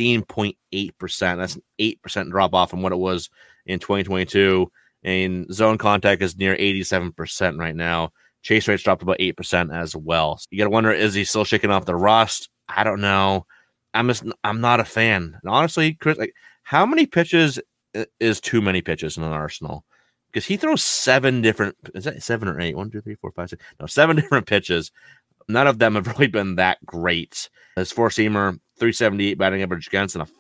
16.8%. That's an 8% drop off from what it was in 2022. And zone contact is near 87% right now. Chase rates dropped about 8% as well. So you got to wonder, is he still shaking off the rust? I don't know. I'm not a fan. And honestly, Chris, how many pitches is too many pitches in an arsenal? Because he throws 7 different, is that 7 or 8? 1, 2, 3, 4, 5, 6. No, 7 different pitches. None of them have really been that great. His four-seamer, 378 batting average against and a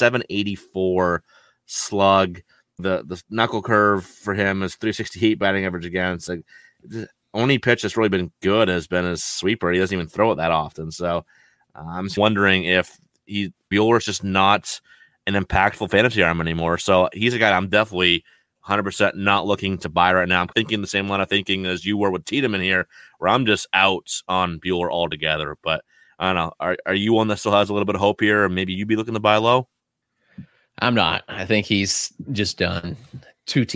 784 slug. The knuckle curve for him is 368 batting average against. The only pitch that's really been good has been his sweeper. He doesn't even throw it that often. So I'm just wondering if Buehler's just not an impactful fantasy arm anymore. So he's a guy I'm definitely 100% not looking to buy right now. I'm thinking the same line of thinking as you were with Tiedemann here, where I'm just out on Buehler altogether. But I don't know. Are you one that still has a little bit of hope here, or maybe you'd be looking to buy low?
I'm not. I think he's just done. 2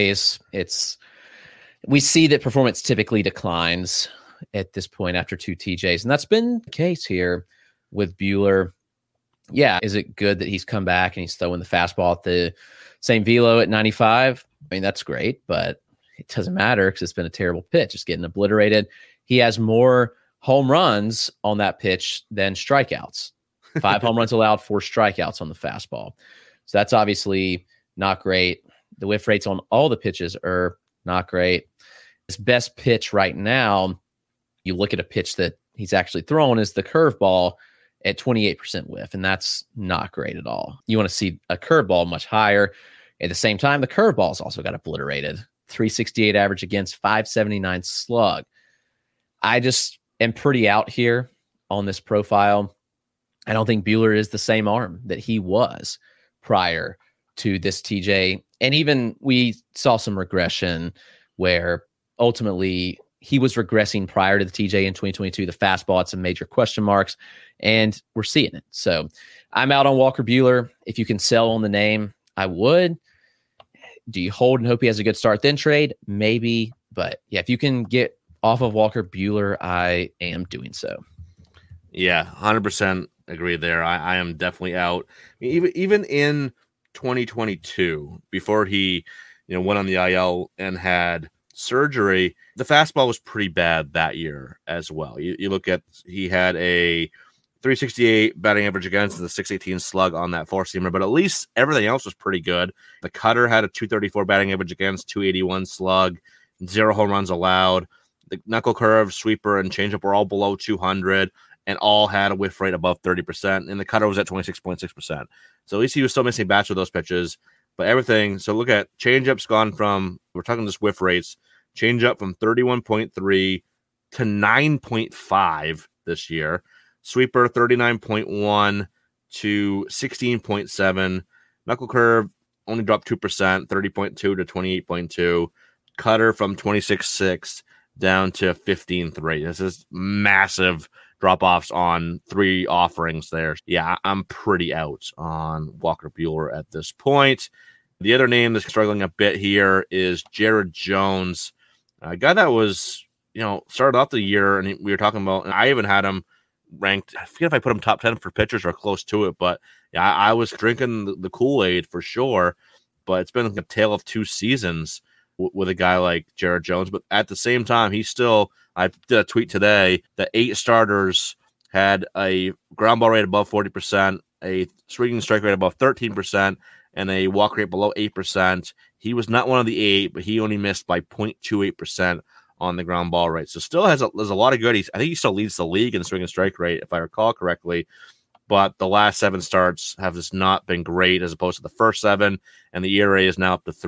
TJs. We see that performance typically declines at this point after 2 TJs, and that's been the case here with Buehler. Yeah, is it good that he's come back and he's throwing the fastball at the same velo at 95? I mean, that's great, but it doesn't matter because it's been a terrible pitch. It's getting obliterated. He has more home runs on that pitch than strikeouts. 5 home runs allowed, 4 strikeouts on the fastball. So that's obviously not great. The whiff rates on all the pitches are not great. His best pitch right now, you look at a pitch that he's actually thrown, is the curveball at 28% whiff, and that's not great at all. You want to see a curveball much higher. At the same time, the curveball's also got obliterated. 368 average against, 579 slug. I just am pretty out here on this profile. I don't think Buehler is the same arm that he was prior to this TJ. And even we saw some regression where ultimately he was regressing prior to the TJ in 2022. The fastball had some major question marks, and we're seeing it. So I'm out on Walker Buehler. If you can sell on the name, I would. Do you hold and hope he has a good start, then trade? Maybe. But yeah, if you can get off of Walker Buehler, I am doing so.
Yeah, 100% agree there. I am definitely out. Even in 2022, before he went on the IL and had surgery, the fastball was pretty bad that year as well. You look at, he had a 368 batting average against and the 618 slug on that four-seamer, but at least everything else was pretty good. The cutter had a 234 batting average against, 281 slug, 0 home runs allowed. The knuckle curve, sweeper, and changeup were all below 200 and all had a whiff rate above 30%, and the cutter was at 26.6%. So at least he was still missing bats with those pitches, but everything. So look at changeup's gone from, we're talking just whiff rates, changeup from 31.3 to 9.5 this year. Sweeper 39.1 to 16.7. Knuckle curve only dropped 2%, 30.2 to 28.2. Cutter from 26.6 down to 15.3. This is massive drop-offs on 3 offerings there. Yeah, I'm pretty out on Walker Buehler at this point. The other name that's struggling a bit here is Jared Jones, a guy that was, started off the year, and we were talking about, and I even had him ranked, I forget if I put him top 10 for pitchers or close to it, but yeah, I was drinking the Kool-Aid for sure, but it's been a tale of 2 seasons with a guy like Jared Jones. But at the same time, I did a tweet today that 8 starters had a ground ball rate above 40%, a swinging strike rate above 13%, and a walk rate below 8%. He was not one of the 8, but he only missed by 0.28% on the ground ball rate. So still there's a lot of good. I think he still leads the league in swing and strike rate, if I recall correctly. But the last 7 starts have just not been great as opposed to the first 7, and the ERA is now up to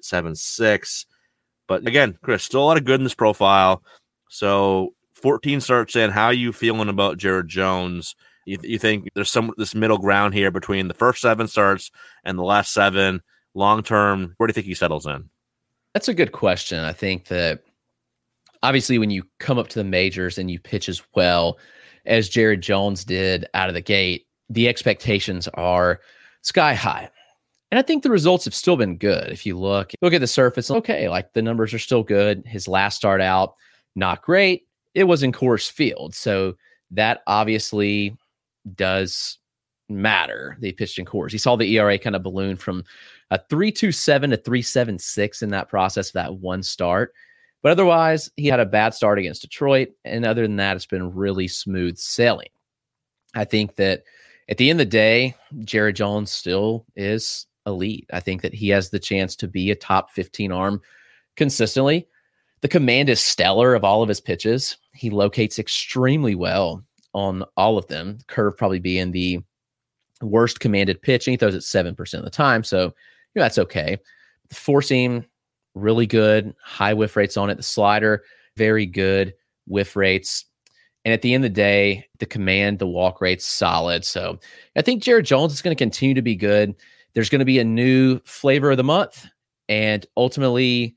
3.76. But again, Chris, still a lot of good in this profile. So 14 starts in. How are you feeling about Jared Jones? You think there's this middle ground here between the first 7 starts and the last 7? Long term, where do you think he settles in?
That's a good question. I think that obviously when you come up to the majors and you pitch as well as Jared Jones did out of the gate, the expectations are sky high. And I think the results have still been good. If you look at the surface, okay, like the numbers are still good. His last start out, not great. It was in Coors Field. So that obviously does matter. They pitched in Coors. He saw the ERA kind of balloon from a 3.27 to 3.76 in that process of that one start. But otherwise, he had a bad start against Detroit. And other than that, it's been really smooth sailing. I think that at the end of the day, Jared Jones still is elite. I think that he has the chance to be a top 15 arm consistently. The command is stellar of all of his pitches. He locates extremely well on all of them. Curve probably being the worst commanded pitch, and he throws it 7% of the time. So, that's okay. The four seam, really good. High whiff rates on it. The slider, very good whiff rates. And at the end of the day, the command, the walk rate's solid. So I think Jared Jones is going to continue to be good. There's going to be a new flavor of the month. And ultimately,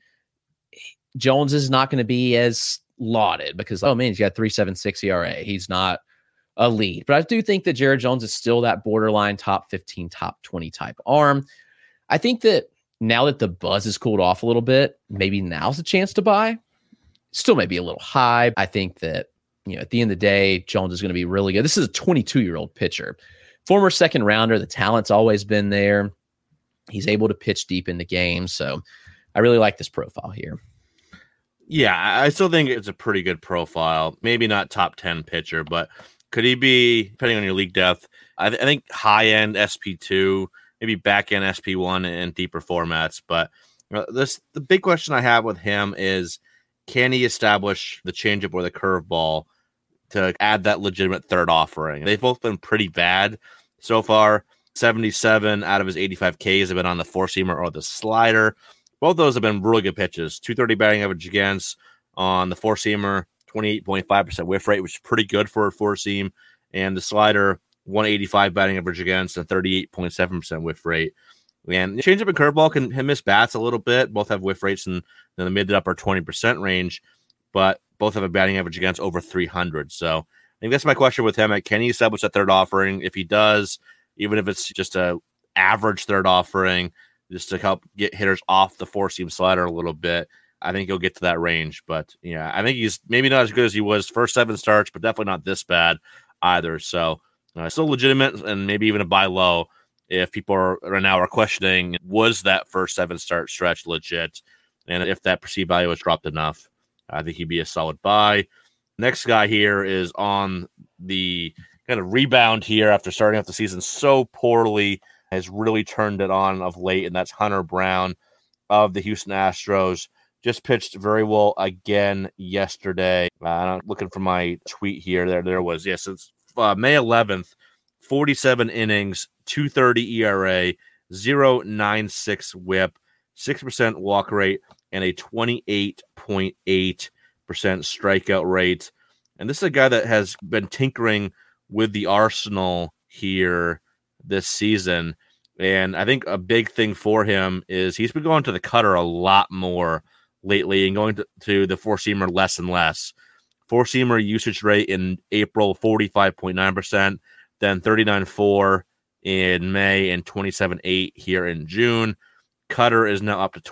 Jones is not going to be as lauded because, oh man, he's got 3.76 ERA. He's not elite. But I do think that Jared Jones is still that borderline top 15, top 20 type arm. I think that now that the buzz has cooled off a little bit, maybe now's a chance to buy. Still may be a little high. I think that, at the end of the day, Jones is going to be really good. This is a 22-year-old pitcher. Former second rounder. The talent's always been there. He's able to pitch deep into games. So I really like this profile here.
Yeah, I still think it's a pretty good profile. Maybe not top 10 pitcher, but could he be, depending on your league depth, I think high-end SP2, maybe back-end SP1 and deeper formats. But the big question I have with him is, can he establish the changeup or the curveball to add that legitimate third offering? They've both been pretty bad so far. 77 out of his 85 Ks have been on the four-seamer or the slider. Both of those have been really good pitches. 230 batting average against on the four-seamer, 28.5% whiff rate, which is pretty good for a four-seam. And the slider, 185 batting average against and 38.7% whiff rate. And changeup and curveball can miss bats a little bit. Both have whiff rates in the mid to upper 20% range, but both have a batting average against over 300. So I think that's my question with him. Can he establish a third offering? If he does, even if it's just a average third offering, just to help get hitters off the four-seam slider a little bit, I think he'll get to that range. But yeah, I think he's maybe not as good as he was first 7 starts, but definitely not this bad either. So still legitimate and maybe even a buy low if people are now questioning, was that first 7 start stretch legit? And if that perceived value was dropped enough, I think he'd be a solid buy. Next guy here is on the kind of rebound here after starting off the season so poorly, has really turned it on of late, and that's Hunter Brown of the Houston Astros. Just pitched very well again yesterday. I'm looking for my tweet here. There was. Yes, it's May 11th, 47 innings, 2.30 ERA, 0.96 whip, 6% walk rate, and a 28.8% strikeout rate. And this is a guy that has been tinkering with the arsenal here this season. And I think a big thing for him is he's been going to the cutter a lot more lately and going to the four-seamer less and less. Four-seamer usage rate in April, 45.9%, then 39.4% in May and 27.8% here in June. Cutter is now up to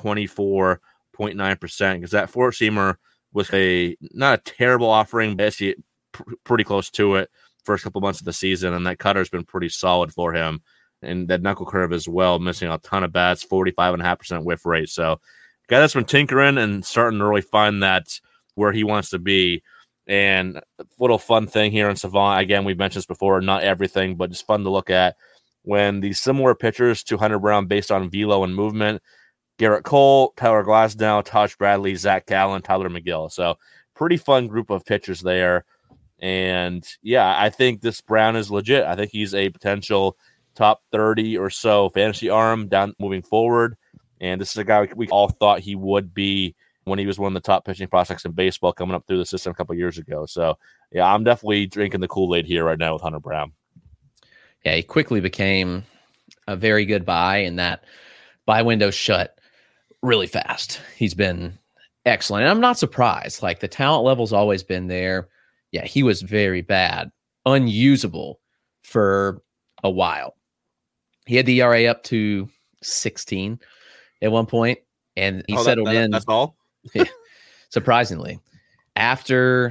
24.9% because that four-seamer was not a terrible offering, but actually pretty close to it first couple months of the season, and that cutter's been pretty solid for him. And that knuckle curve as well, missing a ton of bats, 45.5% whiff rate. So, guy that's been tinkering and starting to really find that where he wants to be. And a little fun thing here in Savant, again, we've mentioned this before, not everything, but just fun to look at. When these similar pitchers to Hunter Brown based on velo and movement, Garrett Cole, Tyler Glasnow, Taj Bradley, Zach Gallen, Tyler McGill. So, pretty fun group of pitchers there. And, yeah, I think this Brown is legit. I think he's a potential top 30 or so fantasy arm down moving forward. And this is a guy we all thought he would be when he was one of the top pitching prospects in baseball coming up through the system a couple of years ago. So, yeah, I'm definitely drinking the Kool-Aid here right now with Hunter Brown.
Yeah, he quickly became a very good buy, and that buy window shut really fast. He's been excellent. And I'm not surprised. Like, the talent level's always been there. Yeah, he was very bad, unusable for a while. He had the ERA up to 16 at one point, and he settled in.
That's all?
Surprisingly. At the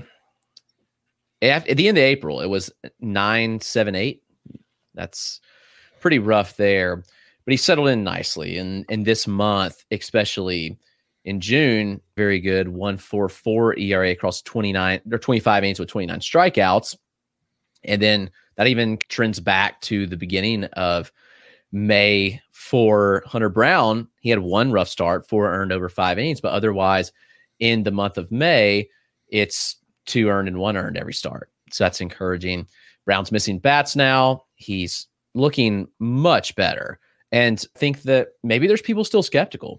end of April, it was 9.78. That's pretty rough there, but he settled in nicely. And this month, especially in June, very good 1.44 ERA across 25 innings with 29 strikeouts. And then that even trends back to the beginning of May for Hunter Brown. He had one rough start, 4 earned over 5 innings, but otherwise in the month of May, it's 2 earned and 1 earned every start. So that's encouraging. Brown's missing bats now. He's looking much better. And think that maybe there's people still skeptical.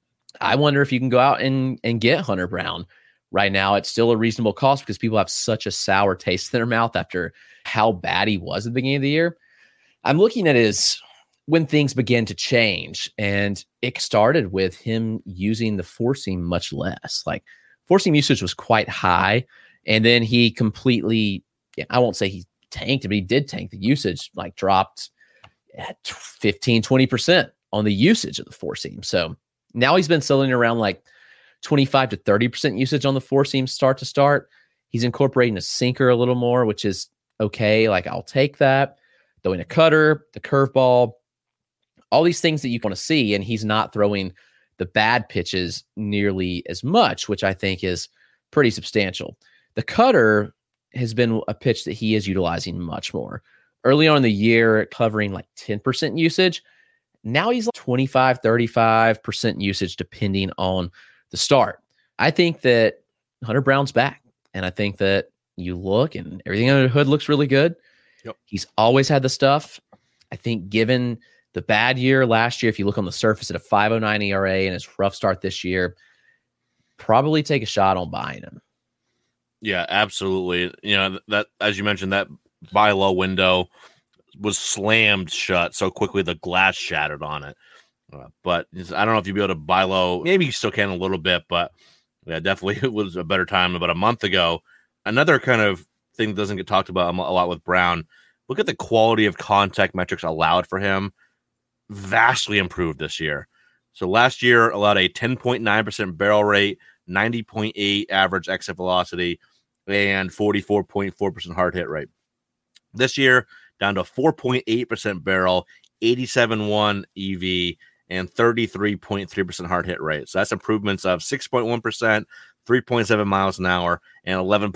I wonder if you can go out and get Hunter Brown. Right now, it's still a reasonable cost because people have such a sour taste in their mouth after how bad he was at the beginning of the year. I'm looking at when things began to change, and it started with him using the four seam much less. Like, four seam usage was quite high, and then he completely, I won't say he tanked, but he did tank. The usage dropped at 15, 20% on the usage of the four seam. So now he's been settling around 25 to 30% usage on the four seam start to start. He's incorporating a sinker a little more, which is okay. I'll take that. Throwing a cutter, the curveball, all these things that you want to see. And he's not throwing the bad pitches nearly as much, which I think is pretty substantial. The cutter has been a pitch that he is utilizing much more. Early on in the year, covering 10% usage. Now he's 25, 35% usage, depending on the start. I think that Hunter Brown's back. And I think that you look and everything under the hood looks really good.
Yep.
He's always had the stuff. I think given the bad year last year, if you look on the surface at a 5.09 ERA and his rough start this year, probably take a shot on buying him.
Yeah, absolutely. That, as you mentioned, that buy low window was slammed shut so quickly the glass shattered on it. But I don't know if you'd be able to buy low. Maybe you still can a little bit, but yeah, definitely it was a better time about a month ago. Another kind of thing that doesn't get talked about a lot with Brown, look at the quality of contact metrics allowed for him. Vastly improved this year. So last year allowed a 10.9% barrel rate, 90.8 average exit velocity, and 44.4% hard hit rate. This year, down to 4.8% barrel, 87.1 EV, and 33.3% hard hit rate. So that's improvements of 6.1%, 3.7 miles an hour, and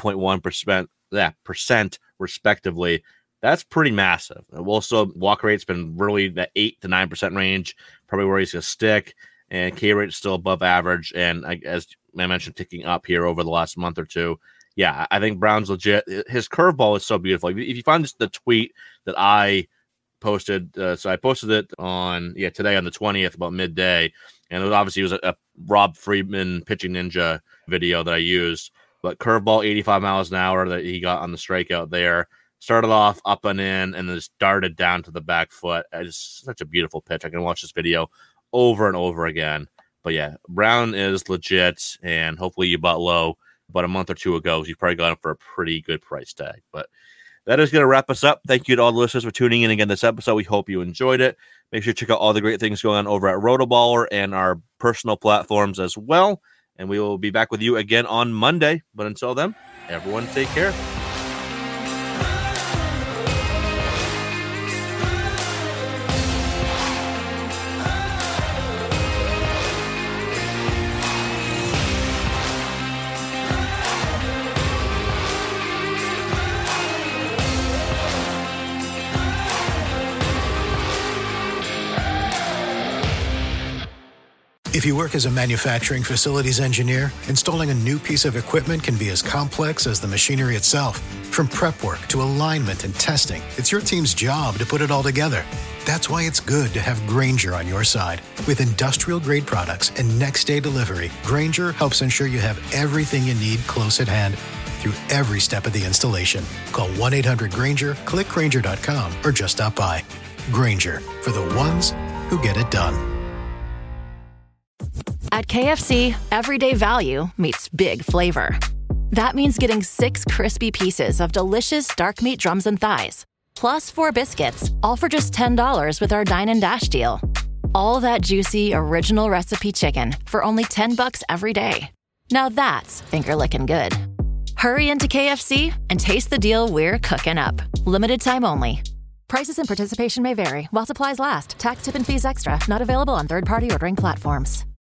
11.1% respectively. That's pretty massive. Also, walk rate's been really the 8 to 9% range, probably where he's going to stick. And K rate is still above average. And as I mentioned, ticking up here over the last month or two. Yeah, I think Brown's legit. His curveball is so beautiful. If you find the tweet that I posted, so I posted it on today on the 20th about midday, and it was a Rob Friedman pitching ninja video that I used. But curveball 85 miles an hour that he got on the strikeout there. Started off up and in, and then just darted down to the back foot. It's such a beautiful pitch. I can watch this video over and over again. But yeah, Brown is legit, and hopefully you bought low about a month or two ago. So you probably got him for a pretty good price tag. But that is going to wrap us up. Thank you to all the listeners for tuning in again this episode. We hope you enjoyed it. Make sure to check out all the great things going on over at Rotoballer and our personal platforms as well. And we will be back with you again on Monday. But until then, everyone take care.
If you work as a manufacturing facilities engineer, installing a new piece of equipment can be as complex as the machinery itself. From prep work to alignment and testing, it's your team's job to put it all together. That's why it's good to have Grainger on your side. With industrial-grade products and next-day delivery, Grainger helps ensure you have everything you need close at hand through every step of the installation. Call 1-800-GRAINGER, click Grainger.com, or just stop by. Grainger, for the ones who get it done.
At KFC, everyday value meets big flavor. That means getting 6 crispy pieces of delicious dark meat drums and thighs, plus 4 biscuits, all for just $10 with our Dine and Dash deal. All that juicy, original recipe chicken for only $10 every day. Now that's finger-licking good. Hurry into KFC and taste the deal we're cooking up. Limited time only. Prices and participation may vary while supplies last. Tax, tip, and fees extra. Not available on third-party ordering platforms.